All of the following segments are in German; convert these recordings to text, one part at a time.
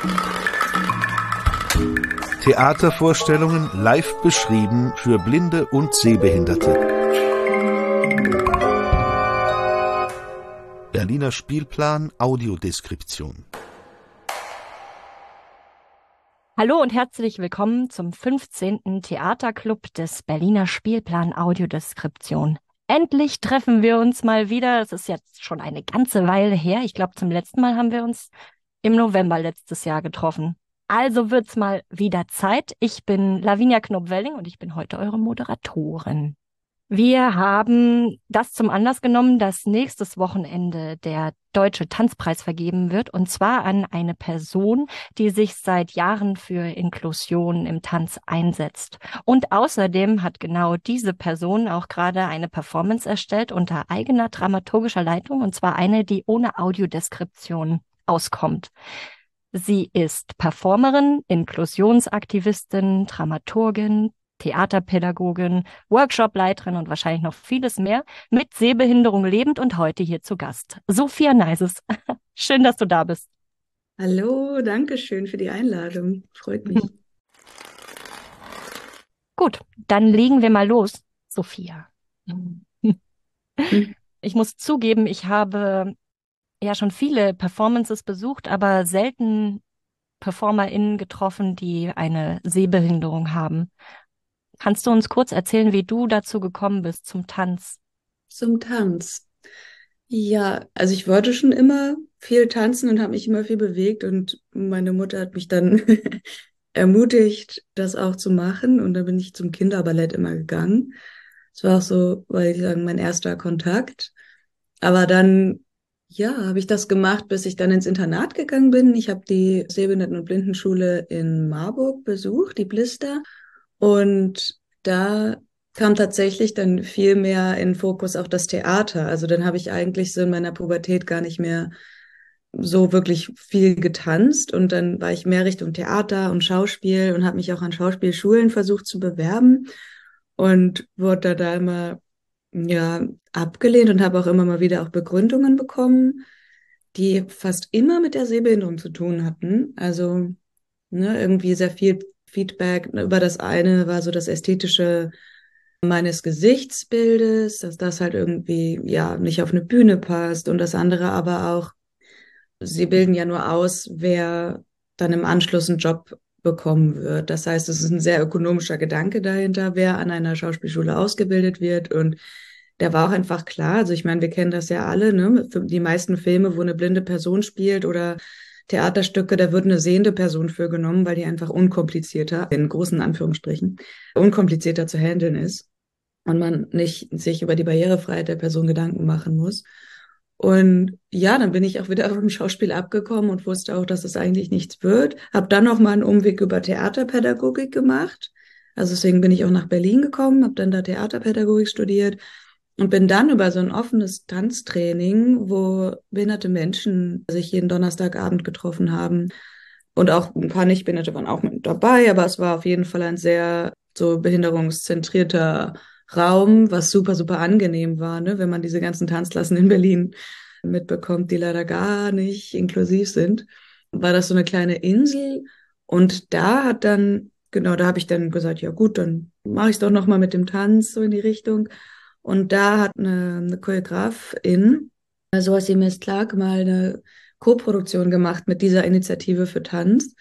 Theatervorstellungen live beschrieben für Blinde und Sehbehinderte. Berliner Spielplan Audiodeskription. Hallo und herzlich willkommen zum 15. Theaterclub des Berliner Spielplan Audiodeskription. Endlich treffen wir uns mal wieder. Es ist jetzt schon eine ganze Weile her. Ich glaube, zum letzten Mal haben wir uns im November letztes Jahr getroffen. Also wird's mal wieder Zeit. Ich bin Lavinia Knobwelling und ich bin heute eure Moderatorin. Wir haben das zum Anlass genommen, dass nächstes Wochenende der Deutsche Tanzpreis vergeben wird, und zwar an eine Person, die sich seit Jahren für Inklusion im Tanz einsetzt. Und außerdem hat genau diese Person auch gerade eine Performance erstellt unter eigener dramaturgischer Leitung, und zwar eine, die ohne Audiodeskription auskommt. Sie ist Performerin, Inklusionsaktivistin, Dramaturgin, Theaterpädagogin, Workshopleiterin und wahrscheinlich noch vieles mehr, mit Sehbehinderung lebend und heute hier zu Gast. Sophia Neises, schön, dass du da bist. Hallo, danke schön für die Einladung. Freut mich. Gut, dann legen wir mal los, Sophia. Ich muss zugeben, ich habe ja schon viele Performances besucht, aber selten PerformerInnen getroffen, die eine Sehbehinderung haben. Kannst du uns kurz erzählen, wie du dazu gekommen bist zum Tanz? Zum Tanz. Ja, also ich wollte schon immer viel tanzen und habe mich immer viel bewegt, und meine Mutter hat mich dann ermutigt, das auch zu machen, und dann bin ich zum Kinderballett immer gegangen. Das war auch so, weil ich sagen, mein erster Kontakt. Aber dann, ja, habe ich das gemacht, bis ich dann ins Internat gegangen bin. Ich habe die Sehbehinderten- und Blindenschule in Marburg besucht, die Blister. Und da kam tatsächlich dann viel mehr in Fokus auch das Theater. Also dann habe ich eigentlich so in meiner Pubertät gar nicht mehr so wirklich viel getanzt, und dann war ich mehr Richtung Theater und Schauspiel und habe mich auch an Schauspielschulen versucht zu bewerben und wurde da immer abgelehnt und habe auch immer mal wieder auch Begründungen bekommen, die fast immer mit der Sehbehinderung zu tun hatten. Also irgendwie sehr viel Feedback über das eine war so das Ästhetische meines Gesichtsbildes, dass das halt irgendwie nicht auf eine Bühne passt, und das andere aber auch, sie bilden ja nur aus, wer dann im Anschluss einen Job bekommen wird. Das heißt, es ist ein sehr ökonomischer Gedanke dahinter, wer an einer Schauspielschule ausgebildet wird, und der war auch einfach klar. Also ich meine, wir kennen das ja alle, ne? Die meisten Filme, wo eine blinde Person spielt oder Theaterstücke, da wird eine sehende Person für genommen, weil die einfach unkomplizierter, in großen Anführungsstrichen, unkomplizierter zu handeln ist und man nicht sich über die Barrierefreiheit der Person Gedanken machen muss. Und ja, dann bin ich auch wieder vom Schauspiel abgekommen und wusste auch, dass es eigentlich nichts wird. Hab dann noch mal einen Umweg über Theaterpädagogik gemacht. Also deswegen bin ich auch nach Berlin gekommen, habe dann da Theaterpädagogik studiert und bin dann über so ein offenes Tanztraining, wo behinderte Menschen sich jeden Donnerstagabend getroffen haben. Und auch ein paar Nichtbehinderte waren auch mit dabei, aber es war auf jeden Fall ein sehr so behinderungszentrierter Raum, was super, super angenehm war, ne? Wenn man diese ganzen Tanzklassen in Berlin mitbekommt, die leider gar nicht inklusiv sind, war das so eine kleine Insel. Und da da habe ich dann gesagt, ja gut, dann mache ich es doch nochmal mit dem Tanz so in die Richtung. Und da hat eine Choreografin, Zoe Miss Clark, mal eine Co-Produktion gemacht mit dieser Initiative für Tanz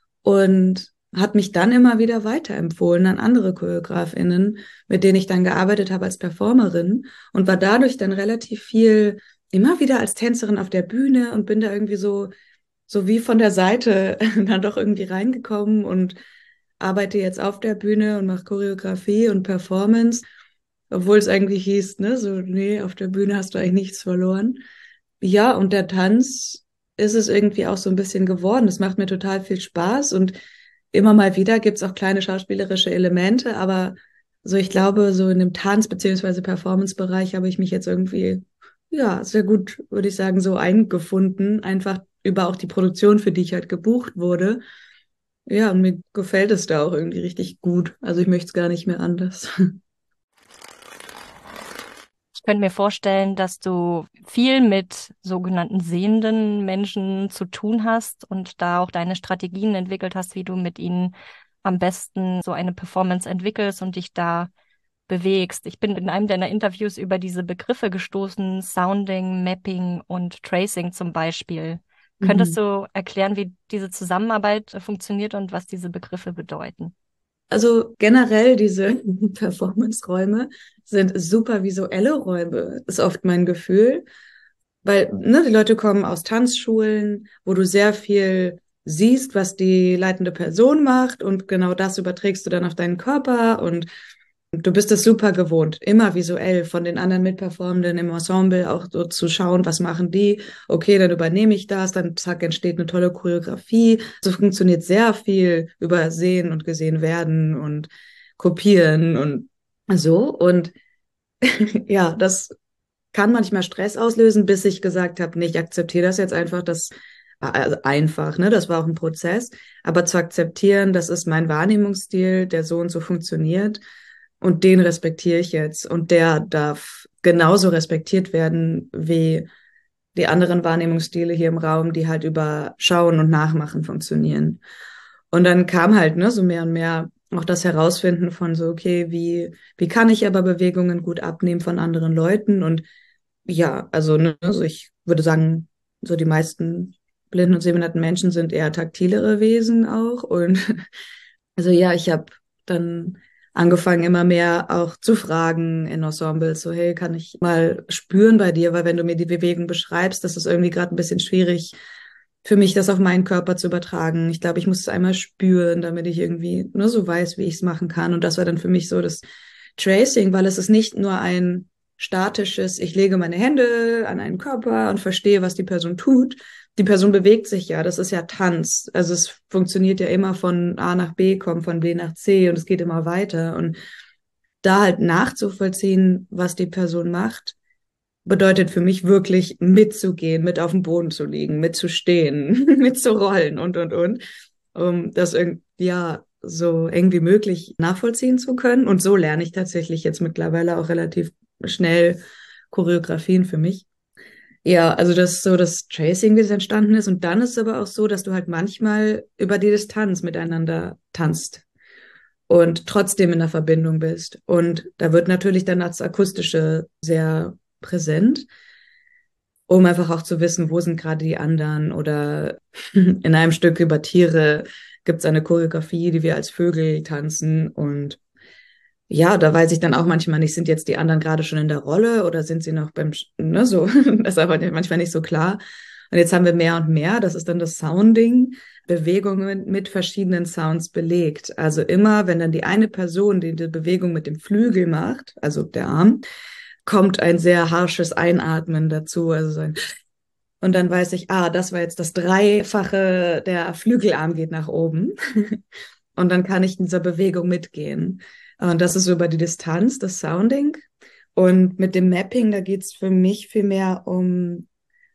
und hat mich dann immer wieder weiterempfohlen an andere ChoreografInnen, mit denen ich dann gearbeitet habe als Performerin, und war dadurch dann relativ viel immer wieder als Tänzerin auf der Bühne und bin da irgendwie so wie von der Seite dann doch irgendwie reingekommen und arbeite jetzt auf der Bühne und mache Choreografie und Performance, obwohl es eigentlich hieß, ne, so, nee, auf der Bühne hast du eigentlich nichts verloren. Ja, und der Tanz ist es irgendwie auch so ein bisschen geworden. Es macht mir total viel Spaß, und immer mal wieder gibt's auch kleine schauspielerische Elemente, aber so, ich glaube, so in dem Tanz- beziehungsweise Performance-Bereich habe ich mich jetzt irgendwie, ja, sehr gut, würde ich sagen, so eingefunden, einfach über auch die Produktion, für die ich halt gebucht wurde. Ja, und mir gefällt es da auch irgendwie richtig gut. Also ich möchte es gar nicht mehr anders. Könnte mir vorstellen, dass du viel mit sogenannten sehenden Menschen zu tun hast und da auch deine Strategien entwickelt hast, wie du mit ihnen am besten so eine Performance entwickelst und dich da bewegst. Ich bin in einem deiner Interviews über diese Begriffe gestoßen, Sounding, Mapping und Tracing zum Beispiel. Könntest Mhm. du erklären, wie diese Zusammenarbeit funktioniert und was diese Begriffe bedeuten? Also generell diese Performance-Räume sind super visuelle Räume, ist oft mein Gefühl. Weil, ne, die Leute kommen aus Tanzschulen, wo du sehr viel siehst, was die leitende Person macht und genau das überträgst du dann auf deinen Körper und du bist es super gewohnt, immer visuell von den anderen Mitperformenden im Ensemble auch so zu schauen, was machen die? Okay, dann übernehme ich das, dann zack, entsteht eine tolle Choreografie. So funktioniert sehr viel über Sehen und gesehen werden und kopieren und so. Und ja, das kann manchmal Stress auslösen, bis ich gesagt habe, nee, ich akzeptiere das jetzt einfach, also einfach, ne, das war auch ein Prozess, aber zu akzeptieren, das ist mein Wahrnehmungsstil, der so und so funktioniert und den respektiere ich jetzt und der darf genauso respektiert werden wie die anderen Wahrnehmungsstile hier im Raum, die halt über Schauen und Nachmachen funktionieren. Und dann kam halt, ne, so mehr und mehr auch das Herausfinden von so, okay, wie kann ich aber Bewegungen gut abnehmen von anderen Leuten und ja, also, ne, also ich würde sagen, so die meisten blinden und sehbehinderten Menschen sind eher taktilere Wesen auch. Und also ja, ich habe dann angefangen, immer mehr auch zu fragen in Ensembles, so, hey, kann ich mal spüren bei dir? Weil wenn du mir die Bewegung beschreibst, das ist irgendwie gerade ein bisschen schwierig für mich, das auf meinen Körper zu übertragen. Ich glaube, ich muss es einmal spüren, damit ich irgendwie nur so weiß, wie ich es machen kann. Und das war dann für mich so das Tracing, weil es ist nicht nur ein statisches, ich lege meine Hände an einen Körper und verstehe, was die Person tut. Die Person bewegt sich ja, das ist ja Tanz. Also es funktioniert ja immer von A nach B, kommt von B nach C und es geht immer weiter. Und da halt nachzuvollziehen, was die Person macht, bedeutet für mich wirklich mitzugehen, mit auf dem Boden zu liegen, mitzustehen, mitzurollen und, um das irgendwie, ja, so eng wie möglich nachvollziehen zu können. Und so lerne ich tatsächlich jetzt mittlerweile auch relativ schnell Choreografien für mich. Ja, also das ist so das Tracing, wie es entstanden ist. Und dann ist es aber auch so, dass du halt manchmal über die Distanz miteinander tanzt und trotzdem in der Verbindung bist. Und da wird natürlich dann das Akustische sehr präsent, um einfach auch zu wissen, wo sind gerade die anderen. Oder in einem Stück über Tiere gibt es eine Choreografie, die wir als Vögel tanzen. Und ja, da weiß ich dann auch manchmal nicht, sind jetzt die anderen gerade schon in der Rolle oder sind sie noch ne, so, das ist aber manchmal nicht so klar. Und jetzt haben wir mehr und mehr, das ist dann das Sounding, Bewegungen mit verschiedenen Sounds belegt. Also immer, wenn dann die eine Person die Bewegung mit dem Flügel macht, also der Arm, kommt ein sehr harsches Einatmen dazu, also so ein und dann weiß ich, das war jetzt das Dreifache, der Flügelarm geht nach oben. Und dann kann ich in dieser Bewegung mitgehen. Und das ist so über die Distanz, das Sounding. Und mit dem Mapping, da geht's für mich viel mehr um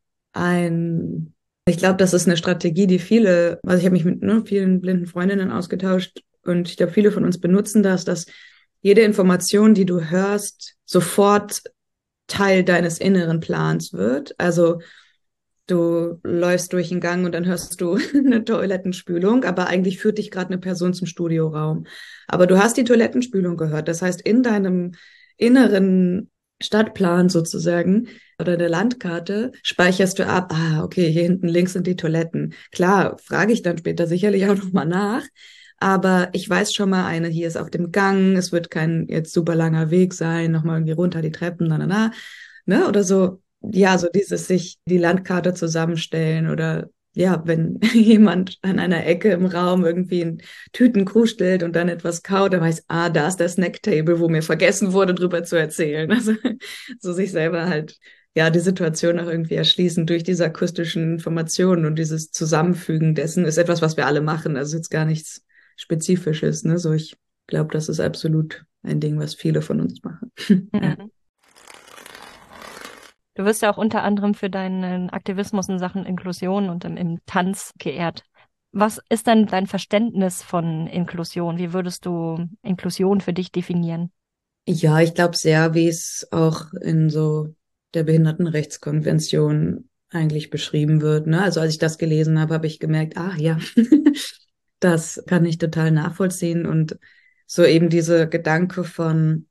ich glaube, das ist eine Strategie, die also ich habe mich mit vielen blinden Freundinnen ausgetauscht und ich glaube, viele von uns benutzen das, dass jede Information, die du hörst, sofort Teil deines inneren Plans wird. Also du läufst durch den Gang und dann hörst du eine Toilettenspülung, aber eigentlich führt dich gerade eine Person zum Studioraum. Aber du hast die Toilettenspülung gehört. Das heißt, in deinem inneren Stadtplan sozusagen oder der Landkarte speicherst du ab, okay, hier hinten links sind die Toiletten. Klar, frage ich dann später sicherlich auch nochmal nach. Aber ich weiß schon mal, eine hier ist auf dem Gang, es wird kein jetzt super langer Weg sein, nochmal irgendwie runter die Treppen, ne, oder so. Ja, so dieses sich die Landkarte zusammenstellen oder ja, wenn jemand an einer Ecke im Raum irgendwie in Tüten krustelt und dann etwas kaut, dann weiß, da ist der Snacktable, wo mir vergessen wurde, drüber zu erzählen. Also so sich selber halt, ja, die Situation auch irgendwie erschließen durch diese akustischen Informationen und dieses Zusammenfügen dessen ist etwas, was wir alle machen. Also jetzt gar nichts Spezifisches, ne? So, ich glaube, das ist absolut ein Ding, was viele von uns machen. Ja. Mhm. Du wirst ja auch unter anderem für deinen Aktivismus in Sachen Inklusion und im Tanz geehrt. Was ist denn dein Verständnis von Inklusion? Wie würdest du Inklusion für dich definieren? Ja, ich glaube sehr, wie es auch in so der Behindertenrechtskonvention eigentlich beschrieben wird. Ne? Also als ich das gelesen habe, habe ich gemerkt, ah ja, das kann ich total nachvollziehen. Und so eben diese Gedanke von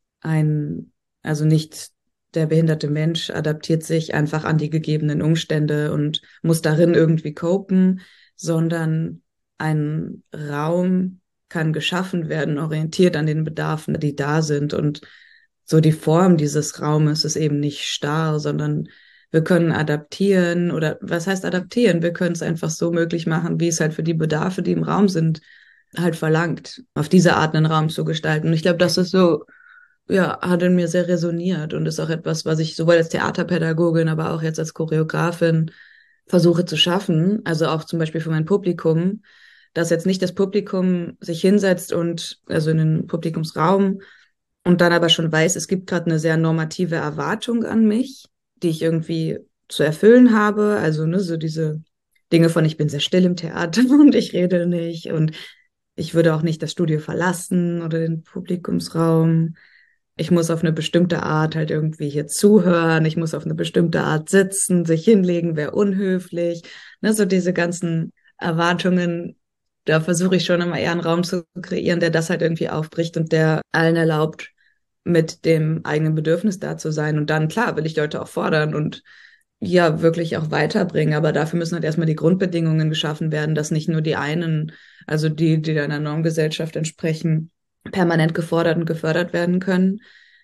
also nicht der behinderte Mensch adaptiert sich einfach an die gegebenen Umstände und muss darin irgendwie copen, sondern ein Raum kann geschaffen werden, orientiert an den Bedarfen, die da sind. Und so die Form dieses Raumes ist eben nicht starr, sondern wir können adaptieren oder was heißt adaptieren? Wir können es einfach so möglich machen, wie es halt für die Bedarfe, die im Raum sind, halt verlangt, auf diese Art einen Raum zu gestalten. Und ich glaube, das ist so, ja, hat in mir sehr resoniert und ist auch etwas, was ich sowohl als Theaterpädagogin, aber auch jetzt als Choreografin versuche zu schaffen. Also auch zum Beispiel für mein Publikum, dass jetzt nicht das Publikum sich hinsetzt und also in den Publikumsraum und dann aber schon weiß, es gibt gerade eine sehr normative Erwartung an mich, die ich irgendwie zu erfüllen habe. Also ne, so diese Dinge von, ich bin sehr still im Theater und ich rede nicht und ich würde auch nicht das Studio verlassen oder den Publikumsraum. Ich muss auf eine bestimmte Art halt irgendwie hier zuhören. Ich muss auf eine bestimmte Art sitzen, sich hinlegen, wäre unhöflich. Ne, so diese ganzen Erwartungen, da versuche ich schon immer eher einen Raum zu kreieren, der das halt irgendwie aufbricht und der allen erlaubt, mit dem eigenen Bedürfnis da zu sein. Und dann, klar, will ich Leute auch fordern und ja, wirklich auch weiterbringen. Aber dafür müssen halt erstmal die Grundbedingungen geschaffen werden, dass nicht nur die einen, also die einer Normgesellschaft entsprechen, permanent gefordert und gefördert werden können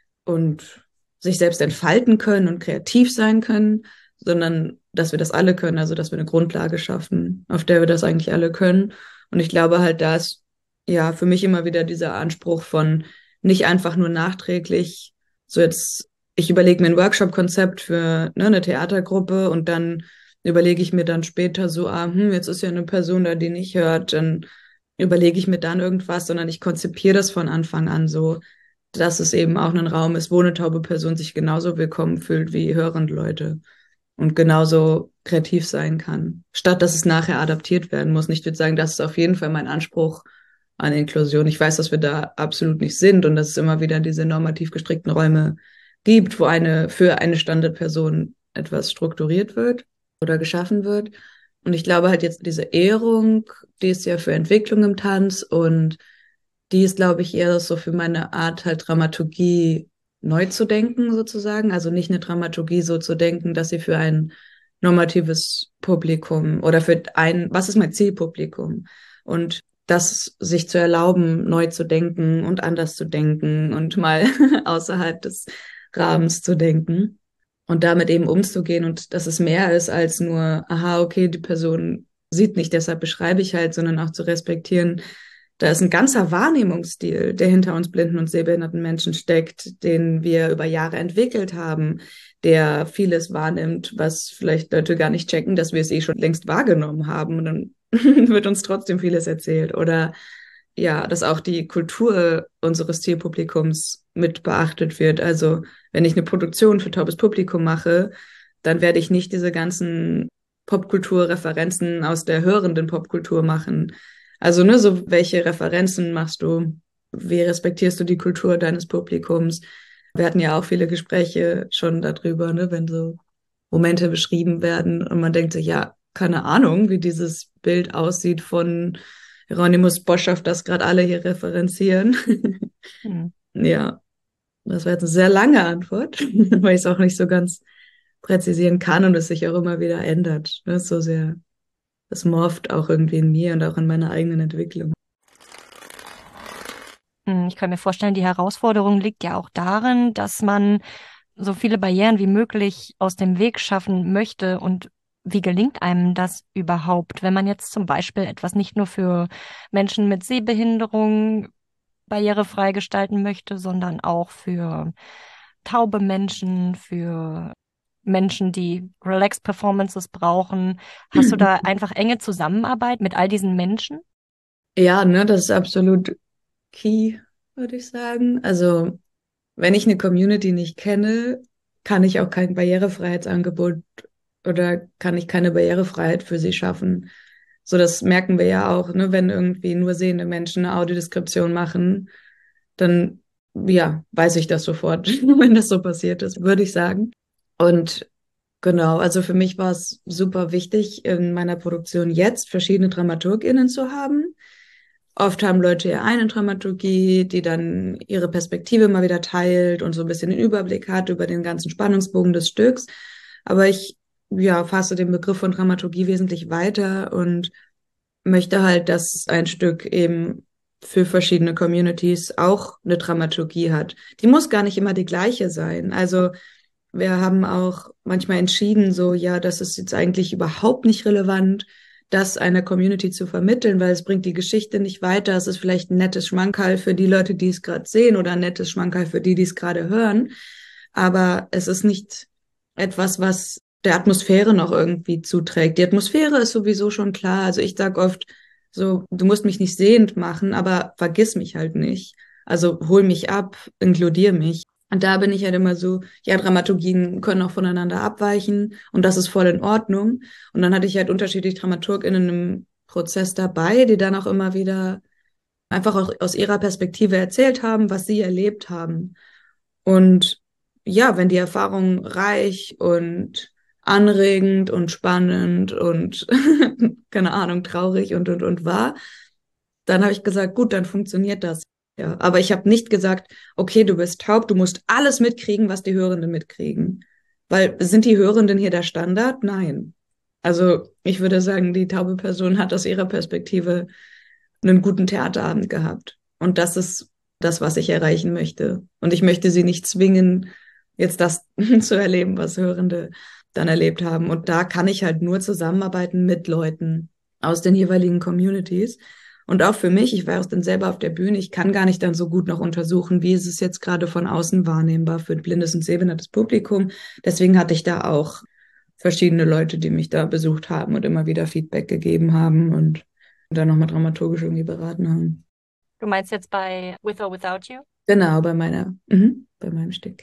und sich selbst entfalten können und kreativ sein können, sondern dass wir das alle können, also dass wir eine Grundlage schaffen, auf der wir das eigentlich alle können. Und ich glaube halt, da ist ja für mich immer wieder dieser Anspruch von nicht einfach nur nachträglich, so jetzt, ich überlege mir ein Workshop-Konzept für ne, eine Theatergruppe und dann überlege ich mir dann später so, jetzt ist ja eine Person da, die nicht hört, dann überlege ich mir dann irgendwas, sondern ich konzipiere das von Anfang an so, dass es eben auch ein Raum ist, wo eine taube Person sich genauso willkommen fühlt wie hörende Leute und genauso kreativ sein kann, statt dass es nachher adaptiert werden muss. Und ich würde sagen, das ist auf jeden Fall mein Anspruch an Inklusion. Ich weiß, dass wir da absolut nicht sind und dass es immer wieder diese normativ gestrickten Räume gibt, wo für eine Standardperson etwas strukturiert wird oder geschaffen wird. Und ich glaube halt jetzt diese Ehrung, die ist ja für Entwicklung im Tanz und die ist, glaube ich, eher so für meine Art, halt Dramaturgie neu zu denken, sozusagen. Also nicht eine Dramaturgie so zu denken, dass sie für ein normatives Publikum oder was ist mein Zielpublikum? Und das sich zu erlauben, neu zu denken und anders zu denken und mal außerhalb des Rahmens zu denken und damit eben umzugehen und dass es mehr ist als nur, aha, okay, die Person sieht nicht, deshalb beschreibe ich halt, sondern auch zu respektieren, da ist ein ganzer Wahrnehmungsstil, der hinter uns blinden und sehbehinderten Menschen steckt, den wir über Jahre entwickelt haben, der vieles wahrnimmt, was vielleicht Leute gar nicht checken, dass wir es eh schon längst wahrgenommen haben. Und dann wird uns trotzdem vieles erzählt. Oder ja, dass auch die Kultur unseres Zielpublikums mit beachtet wird. Also wenn ich eine Produktion für taubes Publikum mache, dann werde ich nicht diese ganzen Popkulturreferenzen aus der hörenden Popkultur machen. Also, ne, so welche Referenzen machst du? Wie respektierst du die Kultur deines Publikums? Wir hatten ja auch viele Gespräche schon darüber, ne, wenn so Momente beschrieben werden und man denkt sich, ja, keine Ahnung, wie dieses Bild aussieht von Hieronymus Bosch, auf das gerade alle hier referenzieren. Hm. Ja, das war jetzt eine sehr lange Antwort, weil ich es auch nicht so ganz präzisieren kann und es sich auch immer wieder ändert. Ne? So sehr, das morpht auch irgendwie in mir und auch in meiner eigenen Entwicklung. Ich kann mir vorstellen, die Herausforderung liegt ja auch darin, dass man so viele Barrieren wie möglich aus dem Weg schaffen möchte. Und wie gelingt einem das überhaupt, wenn man jetzt zum Beispiel etwas nicht nur für Menschen mit Sehbehinderung barrierefrei gestalten möchte, sondern auch für taube Menschen, für Menschen, die Relaxed Performances brauchen. Hast du da einfach enge Zusammenarbeit mit all diesen Menschen? Ja, ne, das ist absolut key, würde ich sagen. Also, wenn ich eine Community nicht kenne, kann ich auch kein Barrierefreiheitsangebot oder kann ich keine Barrierefreiheit für sie schaffen. So, das merken wir ja auch, ne, wenn irgendwie nur sehende Menschen eine Audiodeskription machen, dann ja, weiß ich das sofort, wenn das so passiert ist, würde ich sagen. Und genau, also für mich war es super wichtig, in meiner Produktion jetzt verschiedene DramaturgInnen zu haben. Oft haben Leute ja eine Dramaturgie, die dann ihre Perspektive mal wieder teilt und so ein bisschen den Überblick hat über den ganzen Spannungsbogen des Stücks. Aber ich, ja, fasse den Begriff von Dramaturgie wesentlich weiter und möchte halt, dass ein Stück eben für verschiedene Communities auch eine Dramaturgie hat. Die muss gar nicht immer die gleiche sein. Also wir haben auch manchmal entschieden, so, ja, das ist jetzt eigentlich überhaupt nicht relevant, das einer Community zu vermitteln, weil es bringt die Geschichte nicht weiter. Es ist vielleicht ein nettes Schmankerl für die Leute, die es gerade sehen oder ein nettes Schmankerl für die, die es gerade hören. Aber es ist nicht etwas, was der Atmosphäre noch irgendwie zuträgt. Die Atmosphäre ist sowieso schon klar. Also ich sag oft so, du musst mich nicht sehend machen, aber vergiss mich halt nicht. Also hol mich ab, inkludier mich. Und da bin ich halt immer so, ja, Dramaturgien können auch voneinander abweichen und das ist voll in Ordnung. Und dann hatte ich halt unterschiedliche DramaturgInnen im Prozess dabei, die dann auch immer wieder einfach auch aus ihrer Perspektive erzählt haben, was sie erlebt haben. Und ja, wenn die Erfahrung reich und anregend und spannend und keine Ahnung, traurig und war, dann habe ich gesagt, gut, dann funktioniert das. Ja, aber ich habe nicht gesagt, okay, du bist taub, du musst alles mitkriegen, was die Hörenden mitkriegen. Weil sind die Hörenden hier der Standard? Nein. Also ich würde sagen, die taube Person hat aus ihrer Perspektive einen guten Theaterabend gehabt. Und das ist das, was ich erreichen möchte. Und ich möchte sie nicht zwingen, jetzt das zu erleben, was Hörende dann erlebt haben. Und da kann ich halt nur zusammenarbeiten mit Leuten aus den jeweiligen Communities. Und auch für mich, ich war auch dann selber auf der Bühne, ich kann gar nicht dann so gut noch untersuchen, wie ist es jetzt gerade von außen wahrnehmbar für ein blindes und sehbehindertes Publikum. Deswegen hatte ich da auch verschiedene Leute, die mich da besucht haben und immer wieder Feedback gegeben haben und dann nochmal dramaturgisch irgendwie beraten haben. Du meinst jetzt bei With or Without You? Genau, bei meinem Stück.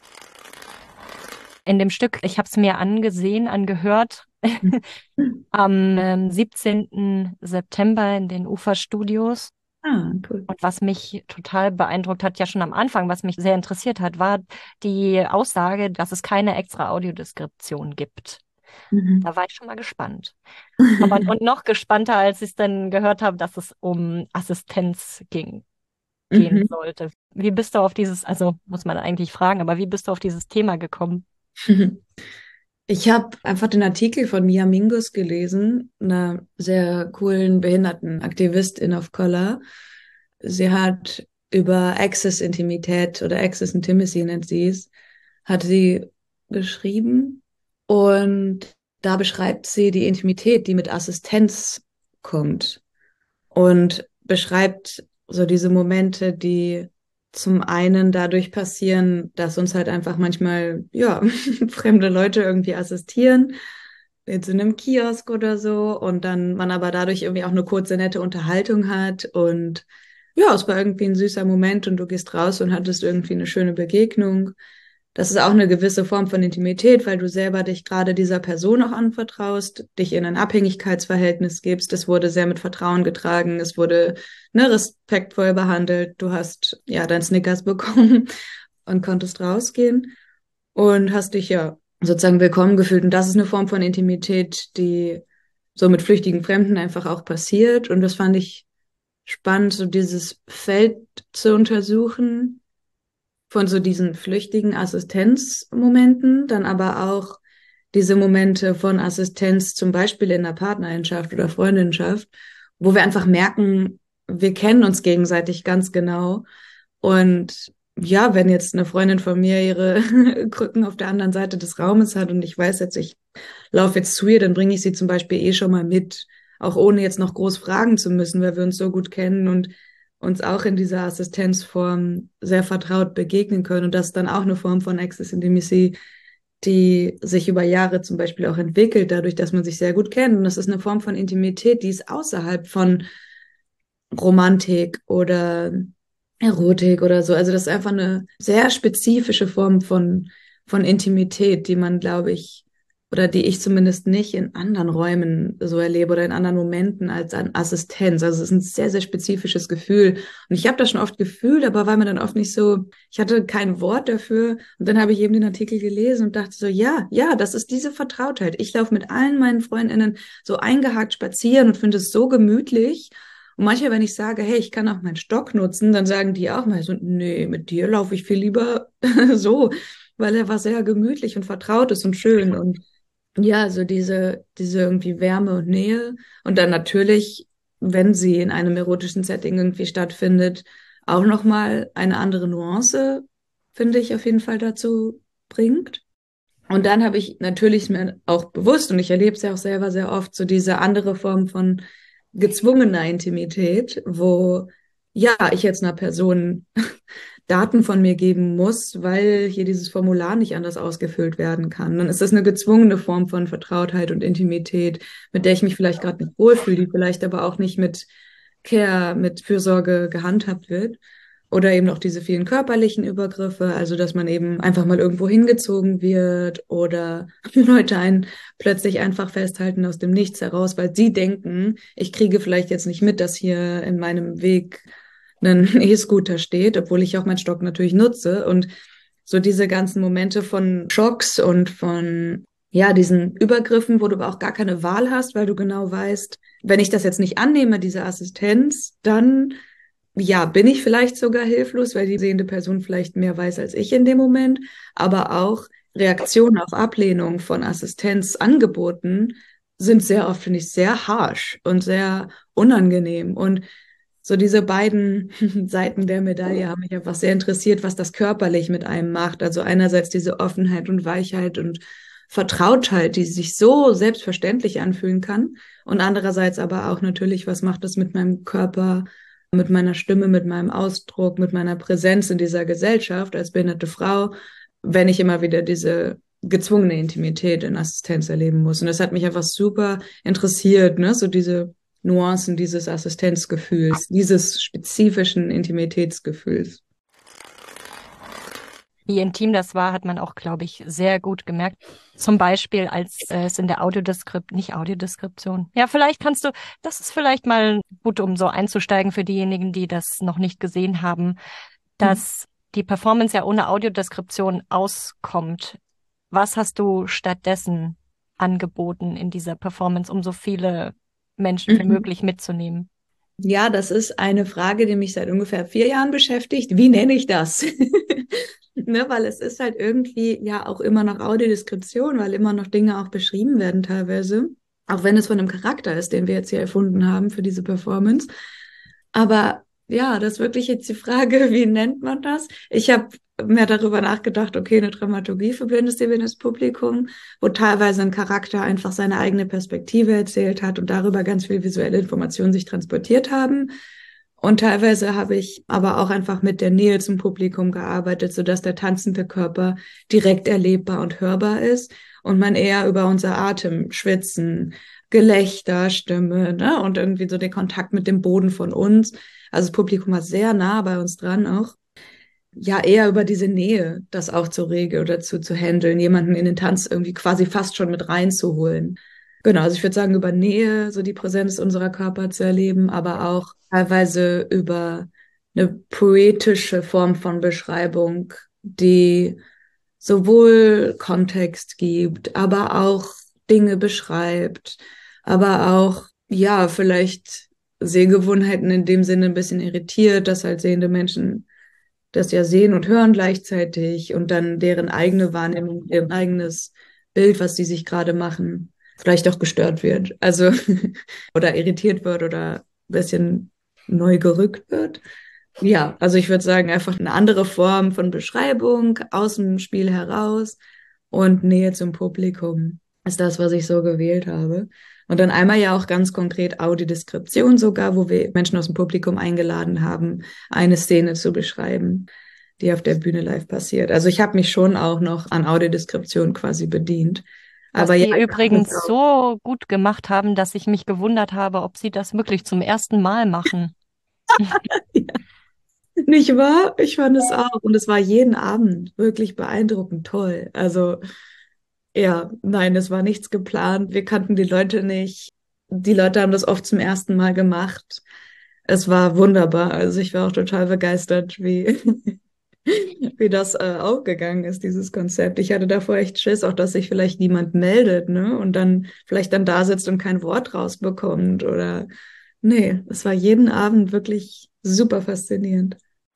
In dem Stück, ich habe es mir angesehen, angehört, am 17. September in den Uferstudios. Ah, cool. Und was mich total beeindruckt hat, ja schon am Anfang, was mich sehr interessiert hat, war die Aussage, dass es keine extra Audiodeskription gibt. Mhm. Da war ich schon mal gespannt. Und noch gespannter, als ich es dann gehört habe, dass es um Assistenz gehen Mhm. sollte. Wie bist du auf dieses, also muss man eigentlich fragen, aber wie bist du auf dieses Thema gekommen? Ich habe einfach den Artikel von Mia Mingus gelesen, einer sehr coolen Behindertenaktivistin of Color. Sie hat über Access-Intimität oder Access-Intimacy nennt sie es, hat sie geschrieben. Und da beschreibt sie die Intimität, die mit Assistenz kommt. Und beschreibt so diese Momente, die zum einen dadurch passieren, dass uns halt einfach manchmal, ja, fremde Leute irgendwie assistieren, jetzt in einem Kiosk oder so, und dann man aber dadurch irgendwie auch eine kurze, nette Unterhaltung hat und ja, es war irgendwie ein süßer Moment und du gehst raus und hattest irgendwie eine schöne Begegnung. Das ist auch eine gewisse Form von Intimität, weil du selber dich gerade dieser Person auch anvertraust, dich in ein Abhängigkeitsverhältnis gibst. Es wurde sehr mit Vertrauen getragen, es wurde respektvoll behandelt. Du hast ja dein Snickers bekommen und konntest rausgehen und hast dich ja sozusagen willkommen gefühlt. Und das ist eine Form von Intimität, die so mit flüchtigen Fremden einfach auch passiert. Und das fand ich spannend, so dieses Feld zu untersuchen von so diesen flüchtigen Assistenzmomenten, dann aber auch diese Momente von Assistenz, zum Beispiel in einer Partnerschaft oder Freundinschaft, wo wir einfach merken, wir kennen uns gegenseitig ganz genau. Und ja, wenn jetzt eine Freundin von mir ihre Krücken auf der anderen Seite des Raumes hat und ich weiß jetzt, ich laufe jetzt zu ihr, dann bringe ich sie zum Beispiel eh schon mal mit, auch ohne jetzt noch groß fragen zu müssen, weil wir uns so gut kennen und uns auch in dieser Assistenzform sehr vertraut begegnen können. Und das ist dann auch eine Form von Access Intimacy, die sich über Jahre zum Beispiel auch entwickelt, dadurch, dass man sich sehr gut kennt. Und das ist eine Form von Intimität, die ist außerhalb von Romantik oder Erotik oder so. Also das ist einfach eine sehr spezifische Form von Intimität, die man, glaube ich, oder die ich zumindest nicht in anderen Räumen so erlebe oder in anderen Momenten als an Assistenz. Also es ist ein sehr, sehr spezifisches Gefühl. Und ich habe das schon oft gefühlt, aber war mir dann oft nicht so, ich hatte kein Wort dafür. Und dann habe ich eben den Artikel gelesen und dachte so, ja, ja, das ist diese Vertrautheit. Ich laufe mit allen meinen FreundInnen so eingehakt spazieren und finde es so gemütlich. Und manchmal, wenn ich sage, hey, ich kann auch meinen Stock nutzen, dann sagen die auch mal so, nee, mit dir laufe ich viel lieber so, weil er war sehr gemütlich und vertraut ist und schön. Und ja, so diese irgendwie Wärme und Nähe. Und dann natürlich, wenn sie in einem erotischen Setting irgendwie stattfindet, auch nochmal eine andere Nuance, finde ich, auf jeden Fall dazu bringt. Und dann habe ich natürlich mir auch bewusst, und ich erlebe es ja auch selber sehr oft, so diese andere Form von gezwungener Intimität, wo ja, ich jetzt einer Person Daten von mir geben muss, weil hier dieses Formular nicht anders ausgefüllt werden kann. Dann ist das eine gezwungene Form von Vertrautheit und Intimität, mit der ich mich vielleicht gerade nicht wohlfühle, die vielleicht aber auch nicht mit Care, mit Fürsorge gehandhabt wird. Oder eben auch diese vielen körperlichen Übergriffe, also dass man eben einfach mal irgendwo hingezogen wird oder Leute einen plötzlich einfach festhalten aus dem Nichts heraus, weil sie denken, ich kriege vielleicht jetzt nicht mit, dass hier in meinem Weg ein E-Scooter steht, obwohl ich auch meinen Stock natürlich nutze. Und so diese ganzen Momente von Schocks und von, ja, diesen Übergriffen, wo du aber auch gar keine Wahl hast, weil du genau weißt, wenn ich das jetzt nicht annehme, diese Assistenz, dann, ja, bin ich vielleicht sogar hilflos, weil die sehende Person vielleicht mehr weiß als ich in dem Moment, aber auch Reaktionen auf Ablehnung von Assistenzangeboten sind sehr oft, finde ich, sehr harsh und sehr unangenehm. Und so diese beiden Seiten der Medaille haben mich einfach sehr interessiert, was das körperlich mit einem macht. Also einerseits diese Offenheit und Weichheit und Vertrautheit, die sich so selbstverständlich anfühlen kann. Und andererseits aber auch natürlich, was macht das mit meinem Körper, mit meiner Stimme, mit meinem Ausdruck, mit meiner Präsenz in dieser Gesellschaft als behinderte Frau, wenn ich immer wieder diese gezwungene Intimität in Assistenz erleben muss. Und das hat mich einfach super interessiert, ne? So diese Nuancen dieses Assistenzgefühls, dieses spezifischen Intimitätsgefühls. Wie intim das war, hat man auch, glaube ich, sehr gut gemerkt. Zum Beispiel, als es in der nicht Audiodeskription. Ja, vielleicht das ist vielleicht mal gut, um so einzusteigen für diejenigen, die das noch nicht gesehen haben, dass die Performance ja ohne Audiodeskription auskommt. Was hast du stattdessen angeboten in dieser Performance, um so viele Menschen wie möglich mitzunehmen? Ja, das ist eine Frage, die mich seit ungefähr 4 Jahren beschäftigt. Wie nenne ich das? Ne, weil es ist halt irgendwie ja auch immer noch Audiodeskription, weil immer noch Dinge auch beschrieben werden teilweise. Auch wenn es von einem Charakter ist, den wir jetzt hier erfunden haben für diese Performance. Aber ja, das ist wirklich jetzt die Frage, wie nennt man das? Ich habe mehr darüber nachgedacht, okay, eine Dramaturgie für blindes Publikum, wo teilweise ein Charakter einfach seine eigene Perspektive erzählt hat und darüber ganz viel visuelle Informationen sich transportiert haben. Und teilweise habe ich aber auch einfach mit der Nähe zum Publikum gearbeitet, sodass der tanzende Körper direkt erlebbar und hörbar ist und man eher über unser Atem, Schwitzen, Gelächter, Stimme, ne, und irgendwie so den Kontakt mit dem Boden von uns. Also das Publikum war sehr nah bei uns dran auch. Ja, eher über diese Nähe, das auch zu regeln oder zu handeln, jemanden in den Tanz irgendwie quasi fast schon mit reinzuholen. Genau, also ich würde sagen, über Nähe, so die Präsenz unserer Körper zu erleben, aber auch teilweise über eine poetische Form von Beschreibung, die sowohl Kontext gibt, aber auch Dinge beschreibt, aber auch, ja, vielleicht Sehgewohnheiten in dem Sinne ein bisschen irritiert, dass halt sehende Menschen das ja sehen und hören gleichzeitig und dann deren eigene Wahrnehmung, deren eigenes Bild, was sie sich gerade machen, vielleicht auch gestört wird. Also, oder irritiert wird oder ein bisschen neu gerückt wird. Ja, also ich würde sagen, einfach eine andere Form von Beschreibung aus dem Spiel heraus und Nähe zum Publikum ist das, was ich so gewählt habe. Und dann einmal ja auch ganz konkret Audiodeskription sogar, wo wir Menschen aus dem Publikum eingeladen haben, eine Szene zu beschreiben, die auf der Bühne live passiert. Also ich habe mich schon auch noch an Audiodeskription quasi bedient. Was Aber ja, Sie übrigens so gut gemacht haben, dass ich mich gewundert habe, ob Sie das wirklich zum ersten Mal machen. ja. Nicht wahr? Ich fand es auch. Und es war jeden Abend wirklich beeindruckend toll. Also Ja, nein, es war nichts geplant. Wir kannten die Leute nicht. Die Leute haben das oft zum ersten Mal gemacht. Es war wunderbar. Also ich war auch total begeistert, wie das aufgegangen ist, dieses Konzept. Ich hatte davor echt Schiss, auch dass sich vielleicht niemand meldet, ne? Und dann vielleicht dann da sitzt und kein Wort rausbekommt oder nee, es war jeden Abend wirklich super faszinierend.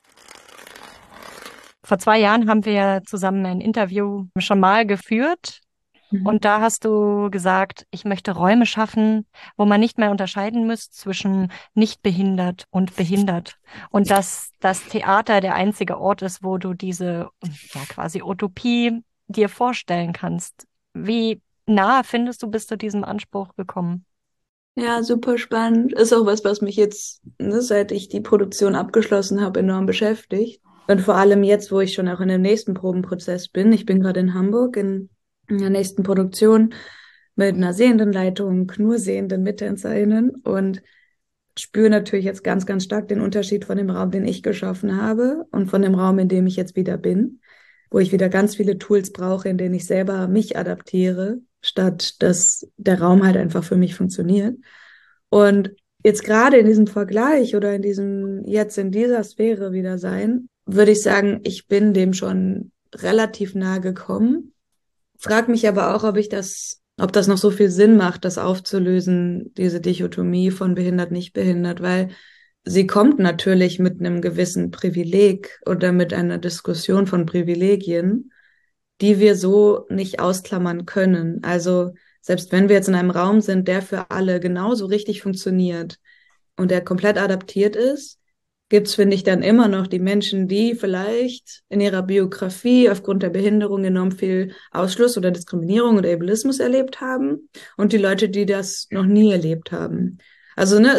Vor 2 Jahren haben wir zusammen ein Interview schon mal geführt. Mhm. Und da hast du gesagt, ich möchte Räume schaffen, wo man nicht mehr unterscheiden muss zwischen nicht behindert und behindert. Und dass das Theater der einzige Ort ist, wo du diese, ja, quasi Utopie dir vorstellen kannst. Wie nah findest du, bist du diesem Anspruch gekommen? Ja, super spannend. Ist auch was, was mich jetzt, ne, seit ich die Produktion abgeschlossen habe, enorm beschäftigt. Und vor allem jetzt, wo ich schon auch in dem nächsten Probenprozess bin. Ich bin gerade in Hamburg in der nächsten Produktion mit einer sehenden Leitung, nur sehenden MittänzerInnen und spüre natürlich jetzt ganz, ganz stark den Unterschied von dem Raum, den ich geschaffen habe und von dem Raum, in dem ich jetzt wieder bin, wo ich wieder ganz viele Tools brauche, in denen ich selber mich adaptiere, statt dass der Raum halt einfach für mich funktioniert. Und jetzt gerade in diesem Vergleich oder jetzt in dieser Sphäre wieder sein, würde ich sagen, ich bin dem schon relativ nahe gekommen. Frag mich aber auch, ob das noch so viel Sinn macht, das aufzulösen, diese Dichotomie von behindert, nicht behindert, weil sie kommt natürlich mit einem gewissen Privileg oder mit einer Diskussion von Privilegien, die wir so nicht ausklammern können. Also selbst wenn wir jetzt in einem Raum sind, der für alle genauso richtig funktioniert und der komplett adaptiert ist, gibt's, finde ich, dann immer noch die Menschen, die vielleicht in ihrer Biografie aufgrund der Behinderung enorm viel Ausschluss oder Diskriminierung oder Ableismus erlebt haben und die Leute, die das noch nie erlebt haben. Also, ne,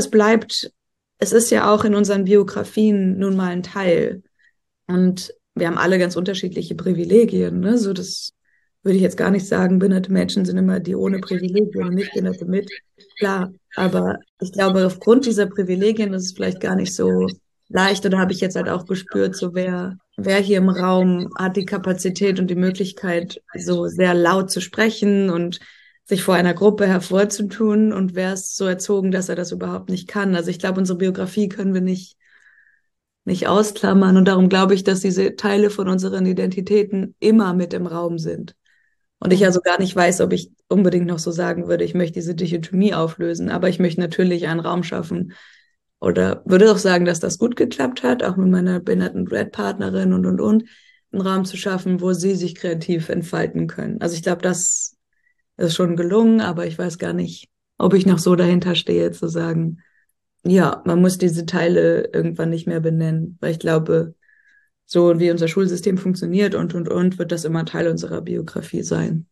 es ist ja auch in unseren Biografien nun mal ein Teil. Und wir haben alle ganz unterschiedliche Privilegien, ne? So, das würde ich jetzt gar nicht sagen, behinderte Menschen sind immer die ohne Privilegien und nicht behinderte mit. Klar, aber ich glaube, aufgrund dieser Privilegien ist es vielleicht gar nicht so leicht, oder habe ich jetzt halt auch gespürt, so wer hier im Raum hat die Kapazität und die Möglichkeit, so sehr laut zu sprechen und sich vor einer Gruppe hervorzutun und wer ist so erzogen, dass er das überhaupt nicht kann. Also ich glaube, unsere Biografie können wir nicht ausklammern und darum glaube ich, dass diese Teile von unseren Identitäten immer mit im Raum sind. Und ich also gar nicht weiß, ob ich unbedingt noch so sagen würde, ich möchte diese Dichotomie auflösen, aber ich möchte natürlich einen Raum schaffen oder würde auch sagen, dass das gut geklappt hat, auch mit meiner behinderten Duettpartnerin und, einen Raum zu schaffen, wo sie sich kreativ entfalten können. Also ich glaube, das ist schon gelungen, aber ich weiß gar nicht, ob ich noch so dahinter stehe, zu sagen, ja, man muss diese Teile irgendwann nicht mehr benennen, weil ich glaube, so wie unser Schulsystem funktioniert und, wird das immer Teil unserer Biografie sein.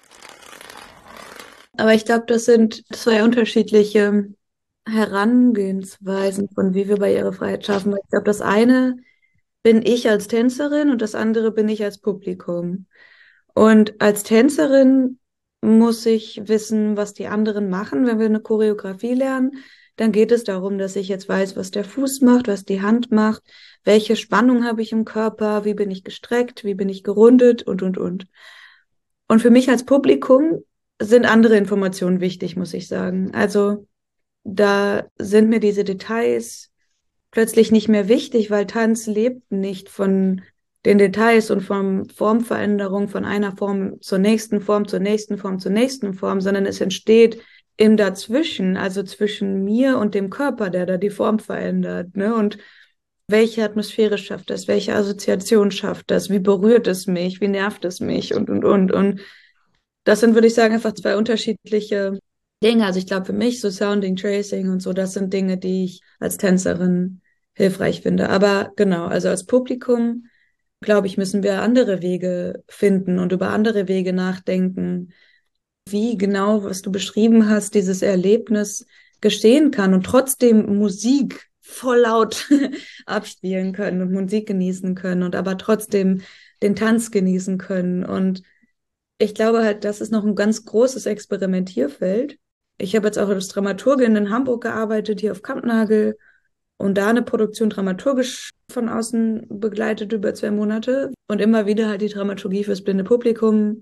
Aber ich glaube, das sind zwei unterschiedliche Herangehensweisen von wie wir Barrierefreiheit schaffen. Weil ich glaube, das eine bin ich als Tänzerin und das andere bin ich als Publikum. Und als Tänzerin muss ich wissen, was die anderen machen. Wenn wir eine Choreografie lernen, dann geht es darum, dass ich jetzt weiß, was der Fuß macht, was die Hand macht, welche Spannung habe ich im Körper, wie bin ich gestreckt, wie bin ich gerundet und. Und für mich als Publikum sind andere Informationen wichtig, muss ich sagen. Also da sind mir diese Details plötzlich nicht mehr wichtig, weil Tanz lebt nicht von den Details und von Formveränderung von einer Form zur nächsten Form, zur nächsten Form, zur nächsten Form, sondern es entsteht im Dazwischen, also zwischen mir und dem Körper, der da die Form verändert, ne? Und welche Atmosphäre schafft das? Welche Assoziation schafft das? Wie berührt es mich? Wie nervt es mich? Und. Das sind, würde ich sagen, einfach zwei unterschiedliche Dinge. Also ich glaube, für mich so Sounding, Tracing und so, das sind Dinge, die ich als Tänzerin hilfreich finde. Aber genau, also als Publikum, glaube ich, müssen wir andere Wege finden und über andere Wege nachdenken, wie genau, was du beschrieben hast, dieses Erlebnis geschehen kann und trotzdem Musik voll laut abspielen können und Musik genießen können und aber trotzdem den Tanz genießen können. Und ich glaube halt, das ist noch ein ganz großes Experimentierfeld. Ich habe jetzt auch als Dramaturgin in Hamburg gearbeitet, hier auf Kampnagel und da eine Produktion dramaturgisch von außen begleitet über 2 Monate und immer wieder halt die Dramaturgie fürs blinde Publikum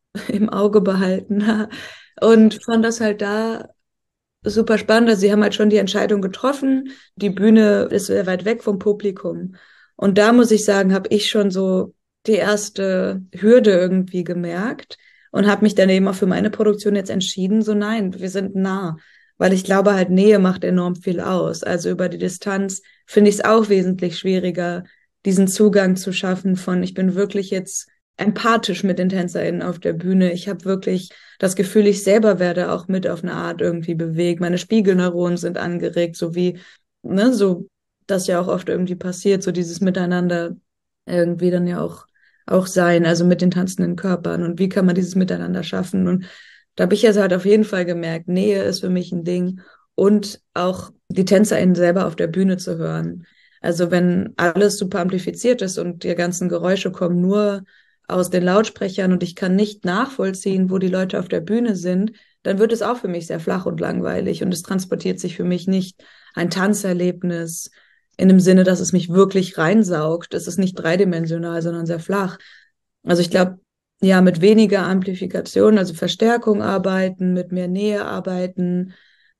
im Auge behalten. Und fand das halt da super spannend. Also sie haben halt schon die Entscheidung getroffen. Die Bühne ist sehr weit weg vom Publikum. Und da muss ich sagen, habe ich schon so die erste Hürde irgendwie gemerkt und habe mich dann eben auch für meine Produktion jetzt entschieden, so nein, wir sind nah. Weil ich glaube halt, Nähe macht enorm viel aus. Also über die Distanz finde ich es auch wesentlich schwieriger, diesen Zugang zu schaffen von, ich bin wirklich jetzt empathisch mit den TänzerInnen auf der Bühne. Ich habe wirklich das Gefühl, ich selber werde auch mit auf eine Art irgendwie bewegt. Meine Spiegelneuronen sind angeregt, so wie, ne, so das ja auch oft irgendwie passiert, so dieses Miteinander irgendwie dann ja auch sein, also mit den tanzenden Körpern und wie kann man dieses Miteinander schaffen. Und da habe ich jetzt halt auf jeden Fall gemerkt, Nähe ist für mich ein Ding und auch die TänzerInnen selber auf der Bühne zu hören. Also wenn alles super amplifiziert ist und die ganzen Geräusche kommen nur aus den Lautsprechern und ich kann nicht nachvollziehen, wo die Leute auf der Bühne sind, dann wird es auch für mich sehr flach und langweilig und es transportiert sich für mich nicht ein Tanzerlebnis in dem Sinne, dass es mich wirklich reinsaugt. Es ist nicht dreidimensional, sondern sehr flach. Also ich glaube, ja, mit weniger Amplifikation, also Verstärkung arbeiten, mit mehr Nähe arbeiten,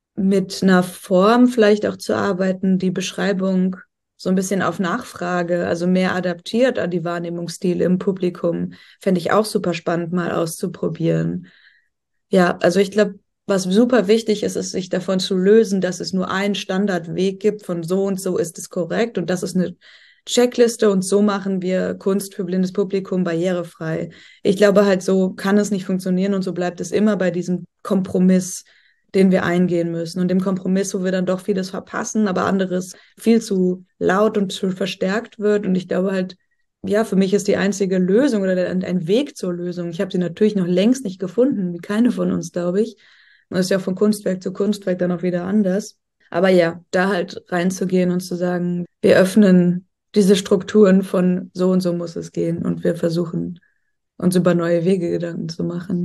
mit einer Form vielleicht auch zu arbeiten, die Beschreibung so ein bisschen auf Nachfrage, also mehr adaptiert an die Wahrnehmungsstile im Publikum, fände ich auch super spannend mal auszuprobieren. Ja, also ich glaube, was super wichtig ist, ist sich davon zu lösen, dass es nur einen Standardweg gibt von so und so ist es korrekt und das ist eine Checkliste und so machen wir Kunst für blindes Publikum barrierefrei. Ich glaube halt, so kann es nicht funktionieren und so bleibt es immer bei diesem Kompromiss, den wir eingehen müssen und dem Kompromiss, wo wir dann doch vieles verpassen, aber anderes viel zu laut und zu verstärkt wird und ich glaube halt, ja, für mich ist die einzige Lösung oder ein Weg zur Lösung. Ich habe sie natürlich noch längst nicht gefunden, wie keine von uns, glaube ich. Und das ist ja von Kunstwerk zu Kunstwerk dann auch wieder anders. Aber ja, da halt reinzugehen und zu sagen, wir öffnen diese Strukturen von so und so muss es gehen und wir versuchen, uns über neue Wege Gedanken zu machen.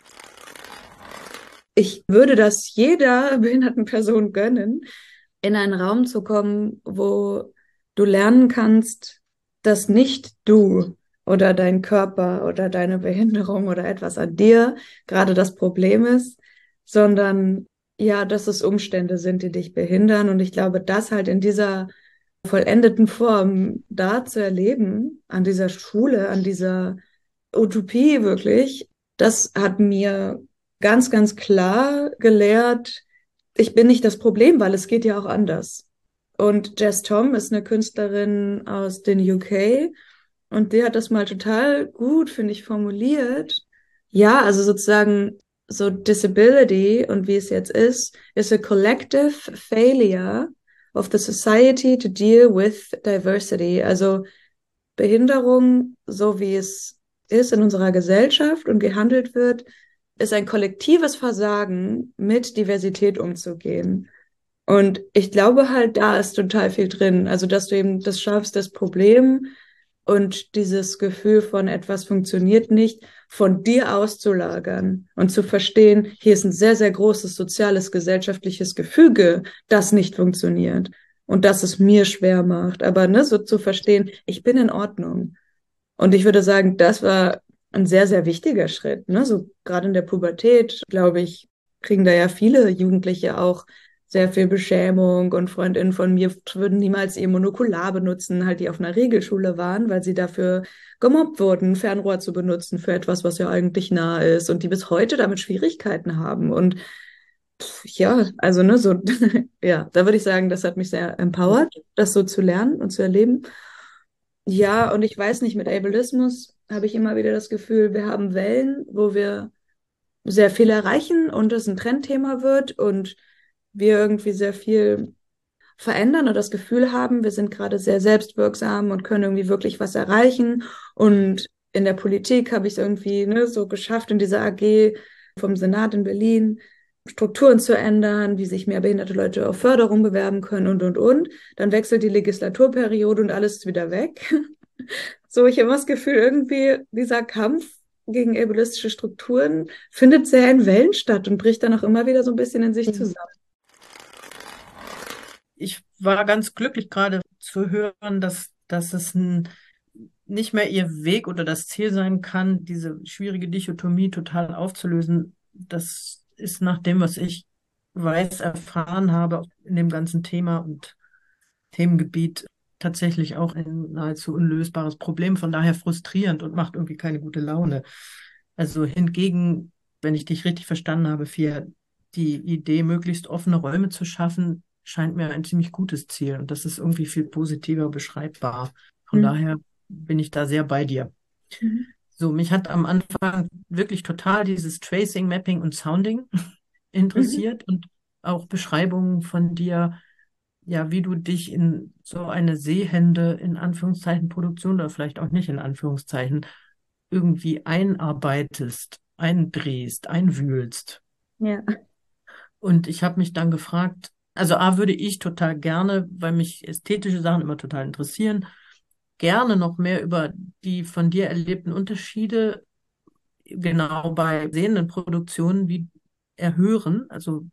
Ich würde das jeder behinderten Person gönnen, in einen Raum zu kommen, wo du lernen kannst, dass nicht du oder dein Körper oder deine Behinderung oder etwas an dir gerade das Problem ist, sondern ja, dass es Umstände sind, die dich behindern. Und ich glaube, das halt in dieser vollendeten Form da zu erleben, an dieser Schule, an dieser Utopie wirklich, das hat mir ganz, ganz klar gelehrt, ich bin nicht das Problem, weil es geht ja auch anders. Und Jess Tom ist eine Künstlerin aus den UK und die hat das mal total gut, finde ich, formuliert. Ja, also sozusagen so Disability und wie es jetzt ist, is a collective failure of the society to deal with diversity. Also Behinderung, so wie es ist in unserer Gesellschaft und gehandelt wird, ist ein kollektives Versagen, mit Diversität umzugehen. Und ich glaube halt, da ist total viel drin. Also, dass du eben das schaffst, das Problem und dieses Gefühl von etwas funktioniert nicht, von dir auszulagern und zu verstehen, hier ist ein sehr, sehr großes soziales, gesellschaftliches Gefüge, das nicht funktioniert und das es mir schwer macht. Aber ne, so zu verstehen, ich bin in Ordnung. Und ich würde sagen, das war ein sehr, sehr wichtiger Schritt. Ne? So gerade in der Pubertät, glaube ich, kriegen da ja viele Jugendliche auch sehr viel Beschämung und Freundinnen von mir würden niemals ihr Monokular benutzen, halt die auf einer Regelschule waren, weil sie dafür gemobbt wurden, Fernrohr zu benutzen für etwas, was ja eigentlich nah ist und die bis heute damit Schwierigkeiten haben. Und ja, also ne, so, ja, da würde ich sagen, das hat mich sehr empowert, das so zu lernen und zu erleben. Ja, und ich weiß nicht, mit Ableismus habe ich immer wieder das Gefühl, wir haben Wellen, wo wir sehr viel erreichen und es ein Trendthema wird und wir irgendwie sehr viel verändern und das Gefühl haben, wir sind gerade sehr selbstwirksam und können irgendwie wirklich was erreichen. Und in der Politik habe ich es irgendwie ne, so geschafft, in dieser AG vom Senat in Berlin Strukturen zu ändern, wie sich mehr behinderte Leute auf Förderung bewerben können und. Dann wechselt die Legislaturperiode und alles ist wieder weg. So, ich habe das Gefühl, irgendwie dieser Kampf gegen ableistische Strukturen findet sehr in Wellen statt und bricht dann auch immer wieder so ein bisschen in sich zusammen. Ich war ganz glücklich gerade zu hören, dass es nicht mehr ihr Weg oder das Ziel sein kann, diese schwierige Dichotomie total aufzulösen. Das ist nach dem, was ich weiß, erfahren habe in dem ganzen Thema und Themengebiet, tatsächlich auch ein nahezu unlösbares Problem, von daher frustrierend und macht irgendwie keine gute Laune. Also hingegen, wenn ich dich richtig verstanden habe, Fia, die Idee, möglichst offene Räume zu schaffen, scheint mir ein ziemlich gutes Ziel und das ist irgendwie viel positiver beschreibbar. Von Mhm. daher bin ich da sehr bei dir. Mhm. So, mich hat am Anfang wirklich total dieses Tracing, Mapping und Sounding Mhm. interessiert und auch Beschreibungen von dir, ja, wie du dich in so eine sehende, in Anführungszeichen, Produktion oder vielleicht auch nicht in Anführungszeichen, irgendwie einarbeitest, eindrehst, einwühlst. Ja. Und ich habe mich dann gefragt, also A, würde ich total gerne, weil mich ästhetische Sachen immer total interessieren, gerne noch mehr über die von dir erlebten Unterschiede genau bei sehenden Produktionen wie erhören, also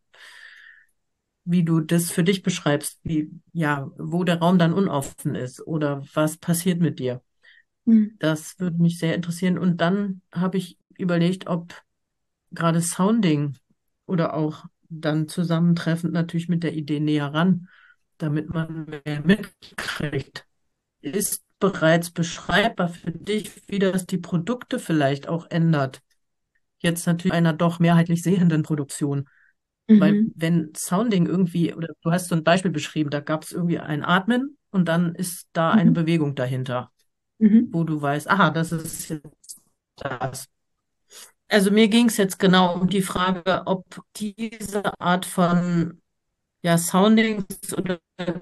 wie du das für dich beschreibst, wie, ja, wo der Raum dann unoffen ist oder was passiert mit dir. Mhm. Das würde mich sehr interessieren. Und dann habe ich überlegt, ob gerade Sounding oder auch dann zusammentreffend natürlich mit der Idee näher ran, damit man mehr mitkriegt. Ist bereits beschreibbar für dich, wie das die Produkte vielleicht auch ändert. Jetzt natürlich einer doch mehrheitlich sehenden Produktion. Weil Mhm. wenn Sounding irgendwie, oder du hast so ein Beispiel beschrieben, da gab es irgendwie ein Atmen und dann ist da eine Mhm. Bewegung dahinter, Mhm. wo du weißt, aha, das ist jetzt das. Also mir ging es jetzt genau um die Frage, ob diese Art von ja, Soundings oder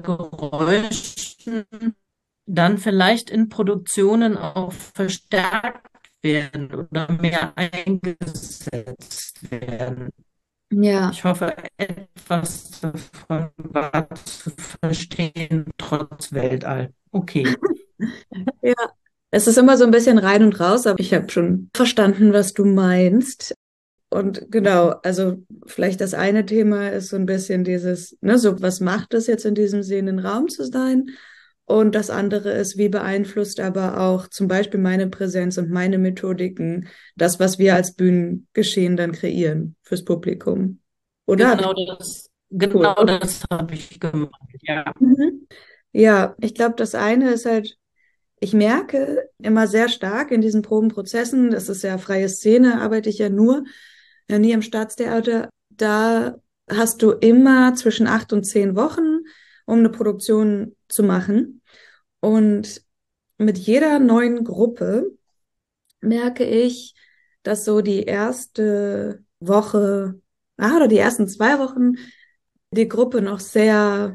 Geräuschen dann vielleicht in Produktionen auch verstärkt werden oder mehr eingesetzt werden. Ja. Ich hoffe, etwas davon war zu verstehen, trotz Weltall. Okay. Ja. Es ist immer so ein bisschen rein und raus, aber ich habe schon verstanden, was du meinst. Und genau, also vielleicht das eine Thema ist so ein bisschen dieses, ne, so was macht es jetzt in diesem sehenden Raum zu sein? Und das andere ist, wie beeinflusst aber auch zum Beispiel meine Präsenz und meine Methodiken das, was wir als Bühnengeschehen dann kreieren fürs Publikum. Oder? Cool. Genau das habe ich gemacht. Ja. Mhm. Ja, ich glaube, das eine ist halt, ich merke immer sehr stark in diesen Probenprozessen, das ist ja freie Szene, arbeite ich ja nur, ja nie im Staatstheater, da hast du immer zwischen 8 und 10 Wochen, um eine Produktion zu machen. Und mit jeder neuen Gruppe merke ich, dass so die erste Woche, oder die ersten 2 Wochen, die Gruppe noch sehr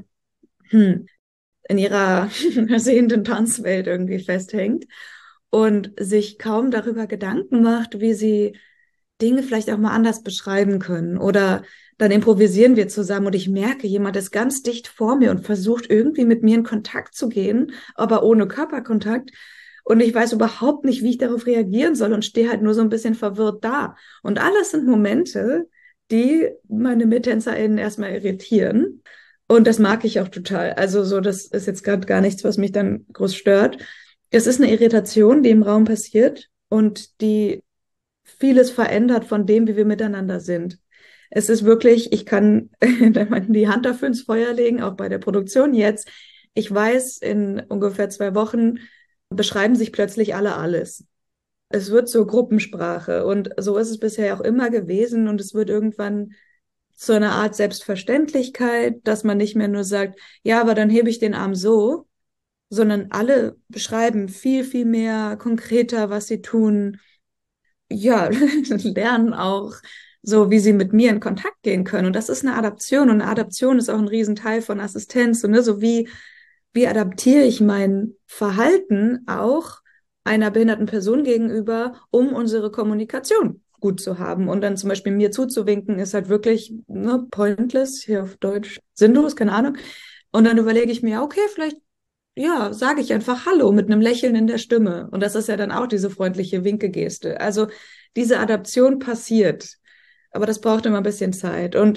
in ihrer sehenden Tanzwelt irgendwie festhängt und sich kaum darüber Gedanken macht, wie sie Dinge vielleicht auch mal anders beschreiben können. Oder dann improvisieren wir zusammen und ich merke, jemand ist ganz dicht vor mir und versucht irgendwie mit mir in Kontakt zu gehen, aber ohne Körperkontakt. Und ich weiß überhaupt nicht, wie ich darauf reagieren soll und stehe halt nur so ein bisschen verwirrt da. Und alles sind Momente, die meine MittänzerInnen erstmal irritieren. Und das mag ich auch total. Also so, das ist jetzt gerade gar nichts, was mich dann groß stört. Es ist eine Irritation, die im Raum passiert und die vieles verändert von dem, wie wir miteinander sind. Es ist wirklich, ich kann die Hand dafür ins Feuer legen, auch bei der Produktion jetzt. Ich weiß, in ungefähr 2 Wochen beschreiben sich plötzlich alle alles. Es wird so Gruppensprache und so ist es bisher auch immer gewesen und es wird irgendwann zu einer Art Selbstverständlichkeit, dass man nicht mehr nur sagt, ja, aber dann hebe ich den Arm so, sondern alle beschreiben viel, viel mehr konkreter, was sie tun, ja, lernen auch so, wie sie mit mir in Kontakt gehen können. Und das ist eine Adaption. Und eine Adaption ist auch ein Riesenteil von Assistenz. Und ne, so wie adaptiere ich mein Verhalten auch einer behinderten Person gegenüber, um unsere Kommunikation gut zu haben. Und dann zum Beispiel mir zuzuwinken, ist halt wirklich ne, pointless, hier auf Deutsch, sinnlos, keine Ahnung. Und dann überlege ich mir, okay, vielleicht ja, sage ich einfach Hallo mit einem Lächeln in der Stimme. Und das ist ja dann auch diese freundliche Winkegeste. Also diese Adaption passiert, aber das braucht immer ein bisschen Zeit. Und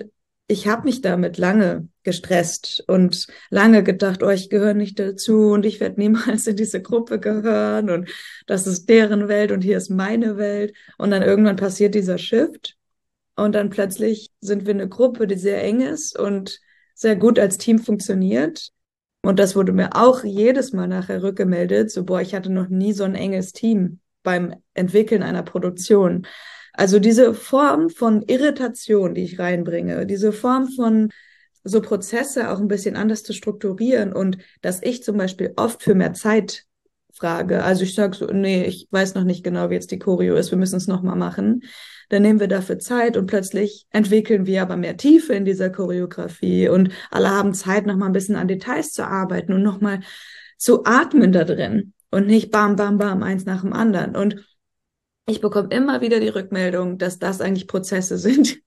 ich habe mich damit lange gestresst und lange gedacht, oh, ich gehöre nicht dazu und ich werde niemals in diese Gruppe gehören und das ist deren Welt und hier ist meine Welt. Und dann irgendwann passiert dieser Shift und dann plötzlich sind wir eine Gruppe, die sehr eng ist und sehr gut als Team funktioniert. Und das wurde mir auch jedes Mal nachher rückgemeldet, so, boah, ich hatte noch nie so ein enges Team beim Entwickeln einer Produktion. Also diese Form von Irritation, die ich reinbringe, diese Form von so Prozesse auch ein bisschen anders zu strukturieren und dass ich zum Beispiel oft für mehr Zeit frage. Also ich sage so, nee, ich weiß noch nicht genau, wie jetzt die Choreo ist, wir müssen es nochmal machen. Dann nehmen wir dafür Zeit und plötzlich entwickeln wir aber mehr Tiefe in dieser Choreografie und alle haben Zeit, nochmal ein bisschen an Details zu arbeiten und nochmal zu atmen da drin und nicht bam, bam, bam, eins nach dem anderen. Und ich bekomme immer wieder die Rückmeldung, dass das eigentlich Prozesse sind,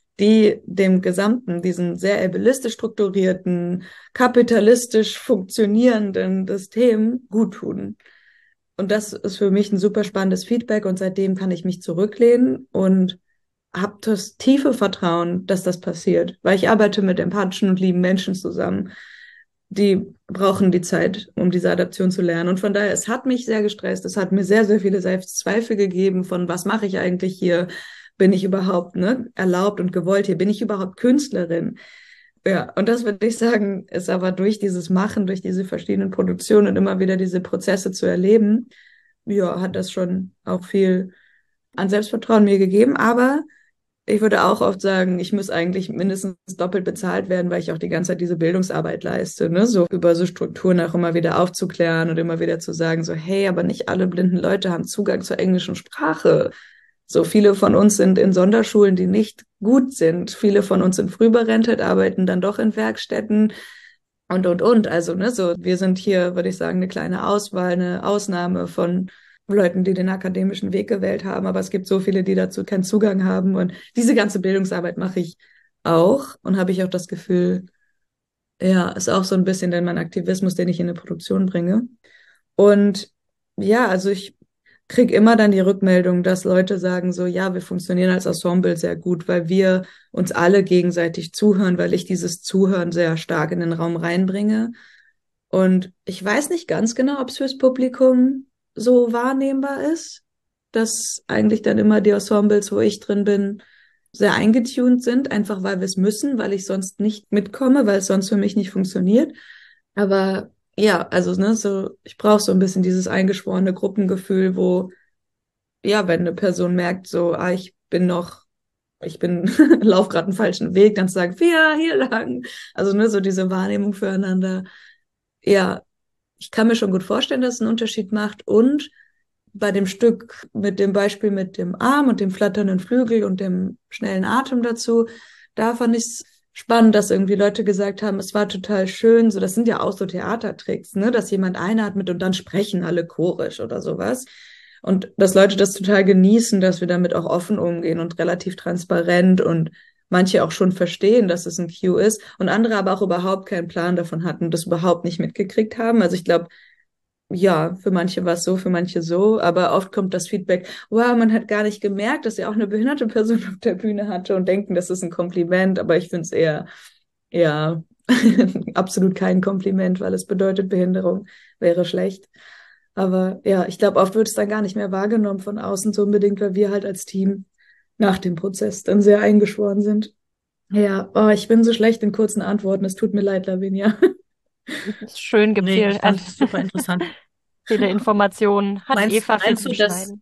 die dem gesamten, diesen sehr ableistisch strukturierten, kapitalistisch funktionierenden System gut tun. Und das ist für mich ein super spannendes Feedback und seitdem kann ich mich zurücklehnen und habe das tiefe Vertrauen, dass das passiert, weil ich arbeite mit empathischen und lieben Menschen zusammen. Die brauchen die Zeit, um diese Adaption zu lernen. Und von daher, es hat mich sehr gestresst. Es hat mir sehr, sehr viele Selbstzweifel gegeben von, was mache ich eigentlich hier? Bin ich überhaupt erlaubt und gewollt hier? Bin ich überhaupt Künstlerin? Ja, und das würde ich sagen, ist aber durch dieses Machen, durch diese verschiedenen Produktionen und immer wieder diese Prozesse zu erleben, ja, hat das schon auch viel an Selbstvertrauen mir gegeben. Aber ich würde auch oft sagen, ich muss eigentlich mindestens doppelt bezahlt werden, weil ich auch die ganze Zeit diese Bildungsarbeit leiste, ne? So über so Strukturen auch immer wieder aufzuklären und immer wieder zu sagen, so, hey, aber nicht alle blinden Leute haben Zugang zur englischen Sprache. So viele von uns sind in Sonderschulen, die nicht gut sind. Viele von uns sind früh berentet, arbeiten dann doch in Werkstätten und. Also, ne, so, wir sind hier, würde ich sagen, eine kleine Auswahl, eine Ausnahme von Leuten, die den akademischen Weg gewählt haben, aber es gibt so viele, die dazu keinen Zugang haben und diese ganze Bildungsarbeit mache ich auch und habe ich auch das Gefühl, ja, ist auch so ein bisschen denn mein Aktivismus, den ich in eine Produktion bringe. Und ja, also ich kriege immer dann die Rückmeldung, dass Leute sagen so, ja, wir funktionieren als Ensemble sehr gut, weil wir uns alle gegenseitig zuhören, weil ich dieses Zuhören sehr stark in den Raum reinbringe. Und ich weiß nicht ganz genau, ob es fürs Publikum so wahrnehmbar ist, dass eigentlich dann immer die Ensembles, wo ich drin bin, sehr eingetuned sind, einfach weil wir es müssen, weil ich sonst nicht mitkomme, weil es sonst für mich nicht funktioniert. Aber ja, also ne, so ich brauche so ein bisschen dieses eingeschworene Gruppengefühl, wo ja, wenn eine Person merkt, so, ich bin lauf gerade einen falschen Weg, dann zu sagen, ja, hier lang. Also ne, so diese Wahrnehmung füreinander. Ja, ich kann mir schon gut vorstellen, dass es einen Unterschied macht. Und bei dem Stück mit dem Beispiel mit dem Arm und dem flatternden Flügel und dem schnellen Atem dazu, da fand ich es spannend, dass irgendwie Leute gesagt haben, es war total schön, so das sind ja auch so Theatertricks, ne, dass jemand einatmet und dann sprechen alle chorisch oder sowas. Und dass Leute das total genießen, dass wir damit auch offen umgehen und relativ transparent und manche auch schon verstehen, dass es ein Cue ist und andere aber auch überhaupt keinen Plan davon hatten, das überhaupt nicht mitgekriegt haben. Also ich glaube, ja, für manche war es so, für manche so, aber oft kommt das Feedback, wow, man hat gar nicht gemerkt, dass er auch eine behinderte Person auf der Bühne hatte und denken, das ist ein Kompliment, aber ich finde es eher, ja, absolut kein Kompliment, weil es bedeutet, Behinderung wäre schlecht. Aber ja, ich glaube, oft wird es dann gar nicht mehr wahrgenommen von außen so unbedingt, weil wir halt als Team nach dem Prozess dann sehr eingeschworen sind. Ja, oh, ich bin so schlecht in kurzen Antworten. Es tut mir leid, Lavinia. Schön, gibt Nee, viel, ich fand es super interessant. viele Informationen. Hat Eva viel Meinst zu du, dass beschneiden.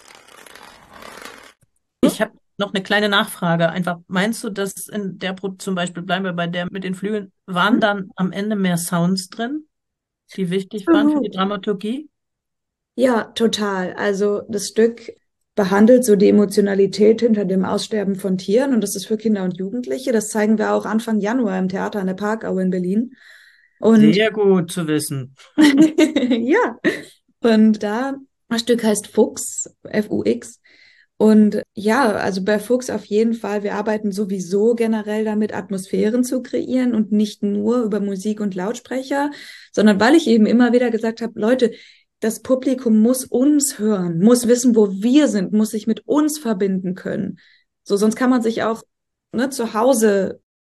ich habe noch eine kleine Nachfrage. Einfach, meinst du, dass in der zum Beispiel bleiben wir bei der mit den Flügeln, waren dann am Ende mehr Sounds drin, die wichtig waren für die Dramaturgie? Ja, total. Also das Stück behandelt so die Emotionalität hinter dem Aussterben von Tieren und das ist für Kinder und Jugendliche. Das zeigen wir auch Anfang Januar im Theater an der Parkau in Berlin. Und Sehr gut zu wissen. ja, und das Stück heißt Fuchs, Fux. Und ja, also bei Fuchs auf jeden Fall, wir arbeiten sowieso generell damit, Atmosphären zu kreieren und nicht nur über Musik und Lautsprecher, sondern weil ich eben immer wieder gesagt habe, Leute, das Publikum muss uns hören, muss wissen, wo wir sind, muss sich mit uns verbinden können. So, sonst kann man sich auch zu Hause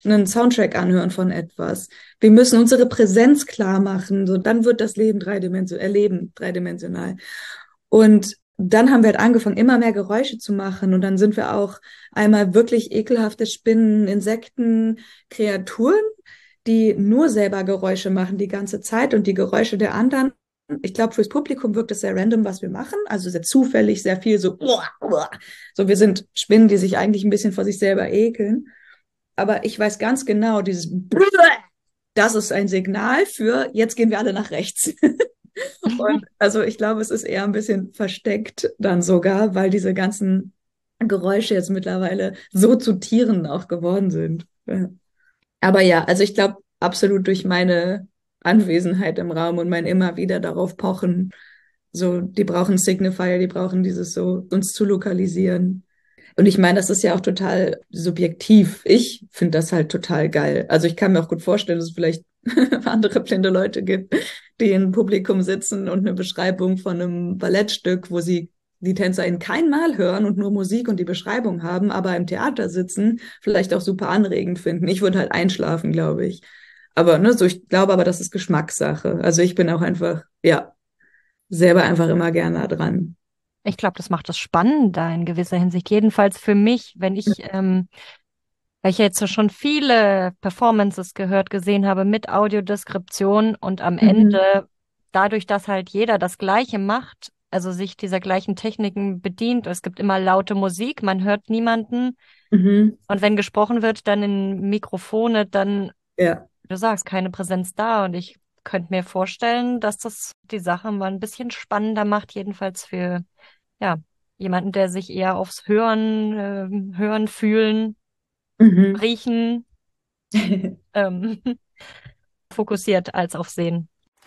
einen Soundtrack anhören von etwas. Wir müssen unsere Präsenz klar machen, so dann wird das Leben dreidimensional. Und dann haben wir halt angefangen, immer mehr Geräusche zu machen. Und dann sind wir auch einmal wirklich ekelhafte Spinnen, Insekten, Kreaturen, die nur selber Geräusche machen die ganze Zeit und die Geräusche der anderen. Ich glaube, fürs Publikum wirkt es sehr random, was wir machen. Also sehr zufällig, sehr viel so. So, wir sind Spinnen, die sich eigentlich ein bisschen vor sich selber ekeln. Aber ich weiß ganz genau, das ist ein Signal für, jetzt gehen wir alle nach rechts. Und also ich glaube, es ist eher ein bisschen versteckt dann sogar, weil diese ganzen Geräusche jetzt mittlerweile so zu Tieren auch geworden sind. Ja. Aber ja, also ich glaube, absolut durch meine Anwesenheit im Raum und mein immer wieder darauf pochen, so, die brauchen Signifier, die brauchen dieses so, uns zu lokalisieren. Und ich meine, das ist ja auch total subjektiv. Ich finde das halt total geil. Also ich kann mir auch gut vorstellen, dass es vielleicht andere blinde Leute gibt, die im Publikum sitzen und eine Beschreibung von einem Ballettstück, wo sie die TänzerInnen kein Mal hören und nur Musik und die Beschreibung haben, aber im Theater sitzen, vielleicht auch super anregend finden. Ich würde halt einschlafen, glaube ich. Aber ne, so ich glaube aber, das ist Geschmackssache. Also ich bin auch einfach, ja, selber einfach immer gerne dran. Ich glaube, das macht es spannender in gewisser Hinsicht. Jedenfalls für mich, wenn ich, weil ich jetzt schon viele Performances gesehen habe mit Audiodeskription und am Ende, dadurch, dass halt jeder das Gleiche macht, also sich dieser gleichen Techniken bedient, es gibt immer laute Musik, man hört niemanden. Und wenn gesprochen wird, dann in Mikrofone, dann, Ja. du sagst, keine Präsenz da. Und ich könnte mir vorstellen, dass das die Sache mal ein bisschen spannender macht, jedenfalls für ja, jemanden, der sich eher aufs Hören, Fühlen, Riechen fokussiert als auf Sehen.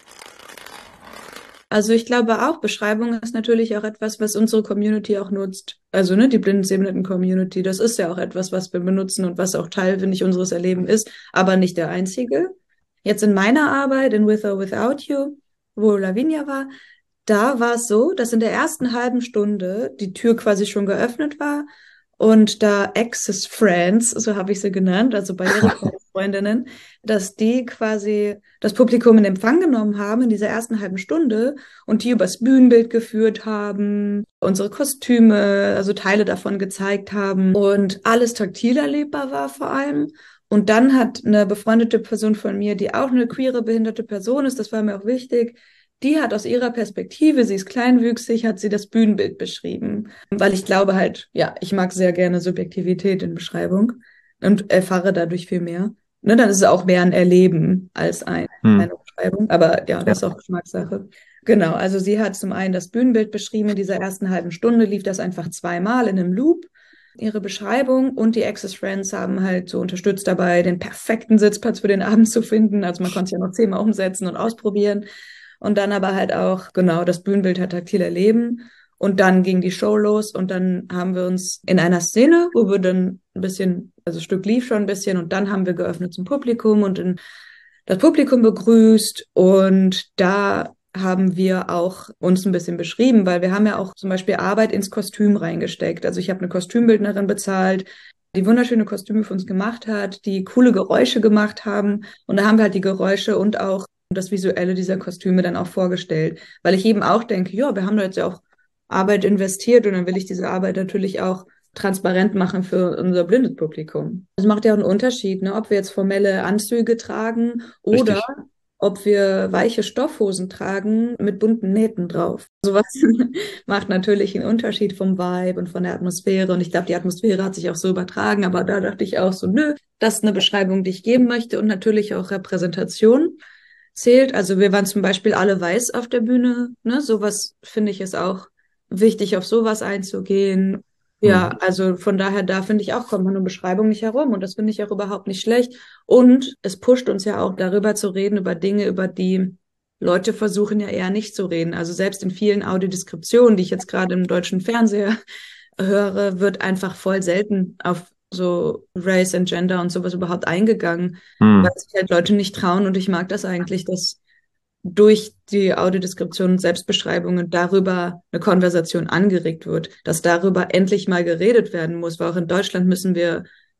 Also ich glaube auch, Beschreibung ist natürlich auch etwas, was unsere Community auch nutzt. Also ne, die blinden Sehbehinderten-Community, das ist ja auch etwas, was wir benutzen und was auch Teil, finde ich, unseres Erlebens ist, aber nicht der einzige. Jetzt in meiner Arbeit, in With or Without You, wo Lavinia war, da war es so, dass in der ersten halben Stunde die Tür quasi schon geöffnet war und da Access Friends, so habe ich sie genannt, also Barrierefreiheitsfreundinnen, dass die quasi das Publikum in Empfang genommen haben in dieser ersten halben Stunde und die übers Bühnenbild geführt haben, unsere Kostüme, also Teile davon gezeigt haben und alles taktil erlebbar war vor allem. Und dann hat eine befreundete Person von mir, die auch eine queere, behinderte Person ist, das war mir auch wichtig, die hat aus ihrer Perspektive, sie ist kleinwüchsig, hat sie das Bühnenbild beschrieben. Weil ich glaube halt, ja, ich mag sehr gerne Subjektivität in Beschreibung und erfahre dadurch viel mehr. Ne, dann ist es auch mehr ein Erleben als eine Beschreibung. Aber ja, das ist auch Geschmackssache. Genau, also sie hat zum einen das Bühnenbild beschrieben. In dieser ersten halben Stunde lief das einfach zweimal in einem Loop. Ihre Beschreibung und die Access Friends haben halt so unterstützt dabei, den perfekten Sitzplatz für den Abend zu finden. Also man konnte es ja noch 10-mal umsetzen und ausprobieren. Und dann aber halt auch, genau, das Bühnenbild hat taktil erleben. Und dann ging die Show los und dann haben wir uns in einer Szene, wo wir dann ein bisschen, also das Stück lief schon ein bisschen und dann haben wir geöffnet zum Publikum und das Publikum begrüßt und da haben wir auch uns ein bisschen beschrieben, weil wir haben ja auch zum Beispiel Arbeit ins Kostüm reingesteckt. Also ich habe eine Kostümbildnerin bezahlt, die wunderschöne Kostüme für uns gemacht hat, die coole Geräusche gemacht haben und da haben wir halt die Geräusche und auch das Visuelle dieser Kostüme dann auch vorgestellt, weil ich eben auch denke, ja, wir haben da jetzt ja auch Arbeit investiert und dann will ich diese Arbeit natürlich auch transparent machen für unser blindes Publikum. Es macht ja auch einen Unterschied, ne, ob wir jetzt formelle Anzüge tragen oder ob wir weiche Stoffhosen tragen mit bunten Nähten drauf. Sowas macht natürlich einen Unterschied vom Vibe und von der Atmosphäre und ich glaube, die Atmosphäre hat sich auch so übertragen, aber da dachte ich auch so, nö, das ist eine Beschreibung, die ich geben möchte und natürlich auch Repräsentation zählt. Also wir waren zum Beispiel alle weiß auf der Bühne. Ne? Sowas finde ich ist auch wichtig, auf sowas einzugehen. Ja, also von daher, da finde ich auch, kommt man um Beschreibung nicht herum. Und das finde ich auch überhaupt nicht schlecht. Und es pusht uns ja auch darüber zu reden, über Dinge, über die Leute versuchen ja eher nicht zu reden. Also selbst in vielen Audiodeskriptionen, die ich jetzt gerade im deutschen Fernseher höre, wird einfach voll selten auf so Race and Gender und sowas überhaupt eingegangen, weil sich halt Leute nicht trauen und ich mag das eigentlich, dass durch die Audiodeskription und Selbstbeschreibungen darüber eine Konversation angeregt wird, dass darüber endlich mal geredet werden muss, weil auch in Deutschland müssen wir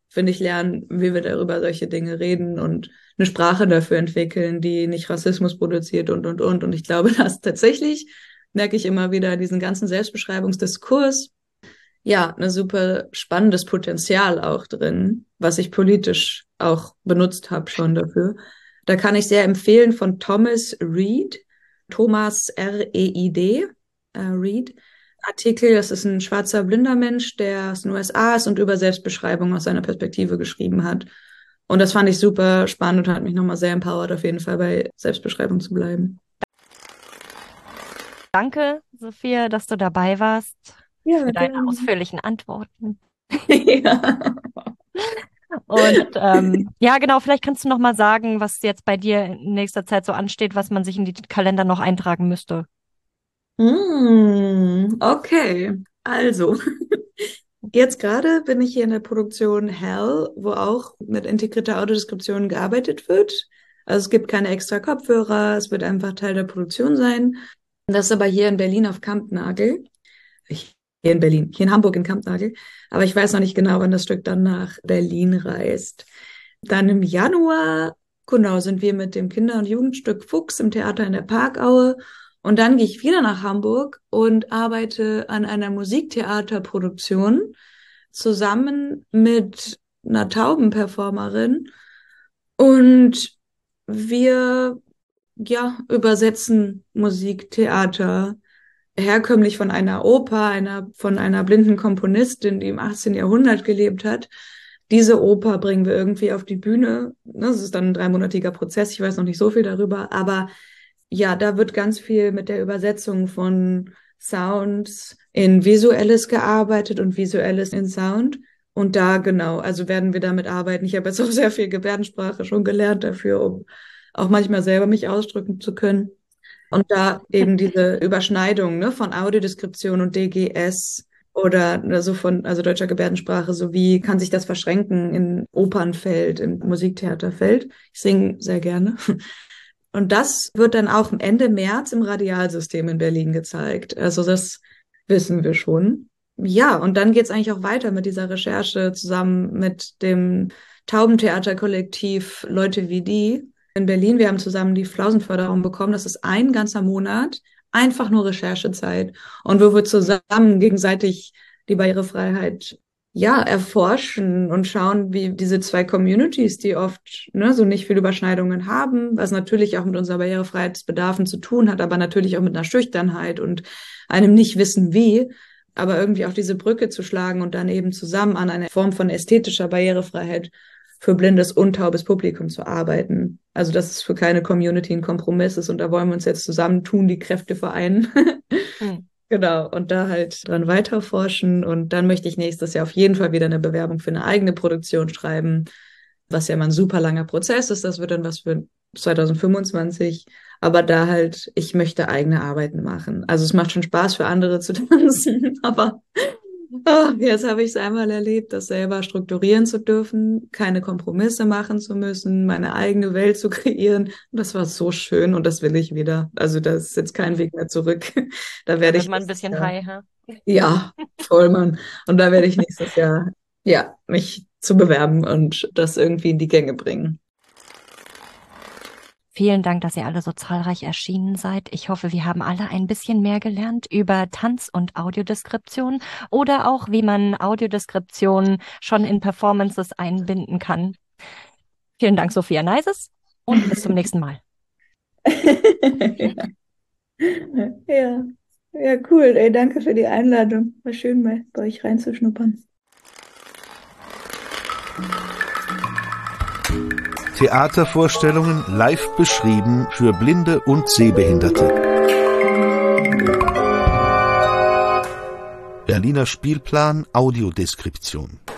finde ich, lernen, wie wir darüber solche Dinge reden und eine Sprache dafür entwickeln, die nicht Rassismus produziert und. Und ich glaube, dass tatsächlich, merke ich immer wieder, diesen ganzen Selbstbeschreibungsdiskurs, ja, ein super spannendes Potenzial auch drin, was ich politisch auch benutzt habe schon dafür. Da kann ich sehr empfehlen von Thomas Reid, Thomas R-E-I-D, Reid. Artikel, das ist ein schwarzer blinder Mensch, der aus den USA ist und über Selbstbeschreibung aus seiner Perspektive geschrieben hat. Und das fand ich super spannend und hat mich nochmal sehr empowert, auf jeden Fall bei Selbstbeschreibung zu bleiben. Danke, Sophia, dass du dabei warst, Ja, für deine gerne. ausführlichen Antworten. Ja. Und ja, genau, vielleicht kannst du noch mal sagen, was jetzt bei dir in nächster Zeit so ansteht, was man sich in die Kalender noch eintragen müsste. Okay, also jetzt gerade bin ich hier in der Produktion Hell, wo auch mit integrierter Audiodeskription gearbeitet wird. Also es gibt keine extra Kopfhörer, es wird einfach Teil der Produktion sein. Das ist aber hier in Berlin auf Kampnagel. Hier in Hamburg in Kampnagel. Aber ich weiß noch nicht genau, wann das Stück dann nach Berlin reist. Dann im Januar, genau, sind wir mit dem Kinder- und Jugendstück Fuchs im Theater in der Parkaue. Und dann gehe ich wieder nach Hamburg und arbeite an einer Musiktheaterproduktion zusammen mit einer Taubenperformerin. Und wir, ja, übersetzen Musiktheater herkömmlich von einer Oper, von einer blinden Komponistin, die im 18. Jahrhundert gelebt hat. Diese Oper bringen wir irgendwie auf die Bühne. Das ist dann ein 3-monatiger Prozess. Ich weiß noch nicht so viel darüber, aber ja, da wird ganz viel mit der Übersetzung von Sounds in Visuelles gearbeitet und Visuelles in Sound. Und da genau, also werden wir damit arbeiten. Ich habe jetzt auch sehr viel Gebärdensprache schon gelernt dafür, um auch manchmal selber mich ausdrücken zu können. Und da eben diese Überschneidung, ne, von Audiodeskription und DGS oder so also deutscher Gebärdensprache, so wie kann sich das verschränken in Opernfeld, in Musiktheaterfeld. Ich singe sehr gerne. Und das wird dann auch Ende März im Radialsystem in Berlin gezeigt. Also das wissen wir schon. Ja, und dann geht's eigentlich auch weiter mit dieser Recherche zusammen mit dem Taubentheaterkollektiv Leute wie die in Berlin. Wir haben zusammen die Flausenförderung bekommen. Das ist ein ganzer Monat, einfach nur Recherchezeit. Und wo wir zusammen gegenseitig die Barrierefreiheit erforschen und schauen, wie diese zwei Communities, die oft so nicht viel Überschneidungen haben, was natürlich auch mit unserer Barrierefreiheitsbedarfen zu tun hat, aber natürlich auch mit einer Schüchternheit und einem Nicht-Wissen wie, aber irgendwie auch diese Brücke zu schlagen und dann eben zusammen an einer Form von ästhetischer Barrierefreiheit für blindes und taubes Publikum zu arbeiten. Also dass es für keine Community ein Kompromiss ist und da wollen wir uns jetzt zusammentun, die Kräfte vereinen. Genau, und da halt dran weiterforschen und dann möchte ich nächstes Jahr auf jeden Fall wieder eine Bewerbung für eine eigene Produktion schreiben, was ja immer ein super langer Prozess ist, das wird dann was für 2025, aber da halt, ich möchte eigene Arbeiten machen. Also es macht schon Spaß für andere zu tanzen, aber jetzt habe ich es einmal erlebt, das selber strukturieren zu dürfen, keine Kompromisse machen zu müssen, meine eigene Welt zu kreieren. Und das war so schön und das will ich wieder. Also da ist jetzt kein Weg mehr zurück. Da werde ich mal ein bisschen high, ha? Ja, voll, Mann. Und da werde ich nächstes Jahr, mich zu bewerben und das irgendwie in die Gänge bringen. Vielen Dank, dass ihr alle so zahlreich erschienen seid. Ich hoffe, wir haben alle ein bisschen mehr gelernt über Tanz- und Audiodeskription oder auch, wie man Audiodeskription schon in Performances einbinden kann. Vielen Dank, Sophia Neises, und bis zum nächsten Mal. Ja, cool. Ey, danke für die Einladung. War schön, mal bei euch reinzuschnuppern. Theatervorstellungen live beschrieben für Blinde und Sehbehinderte. Berliner Spielplan Audiodeskription.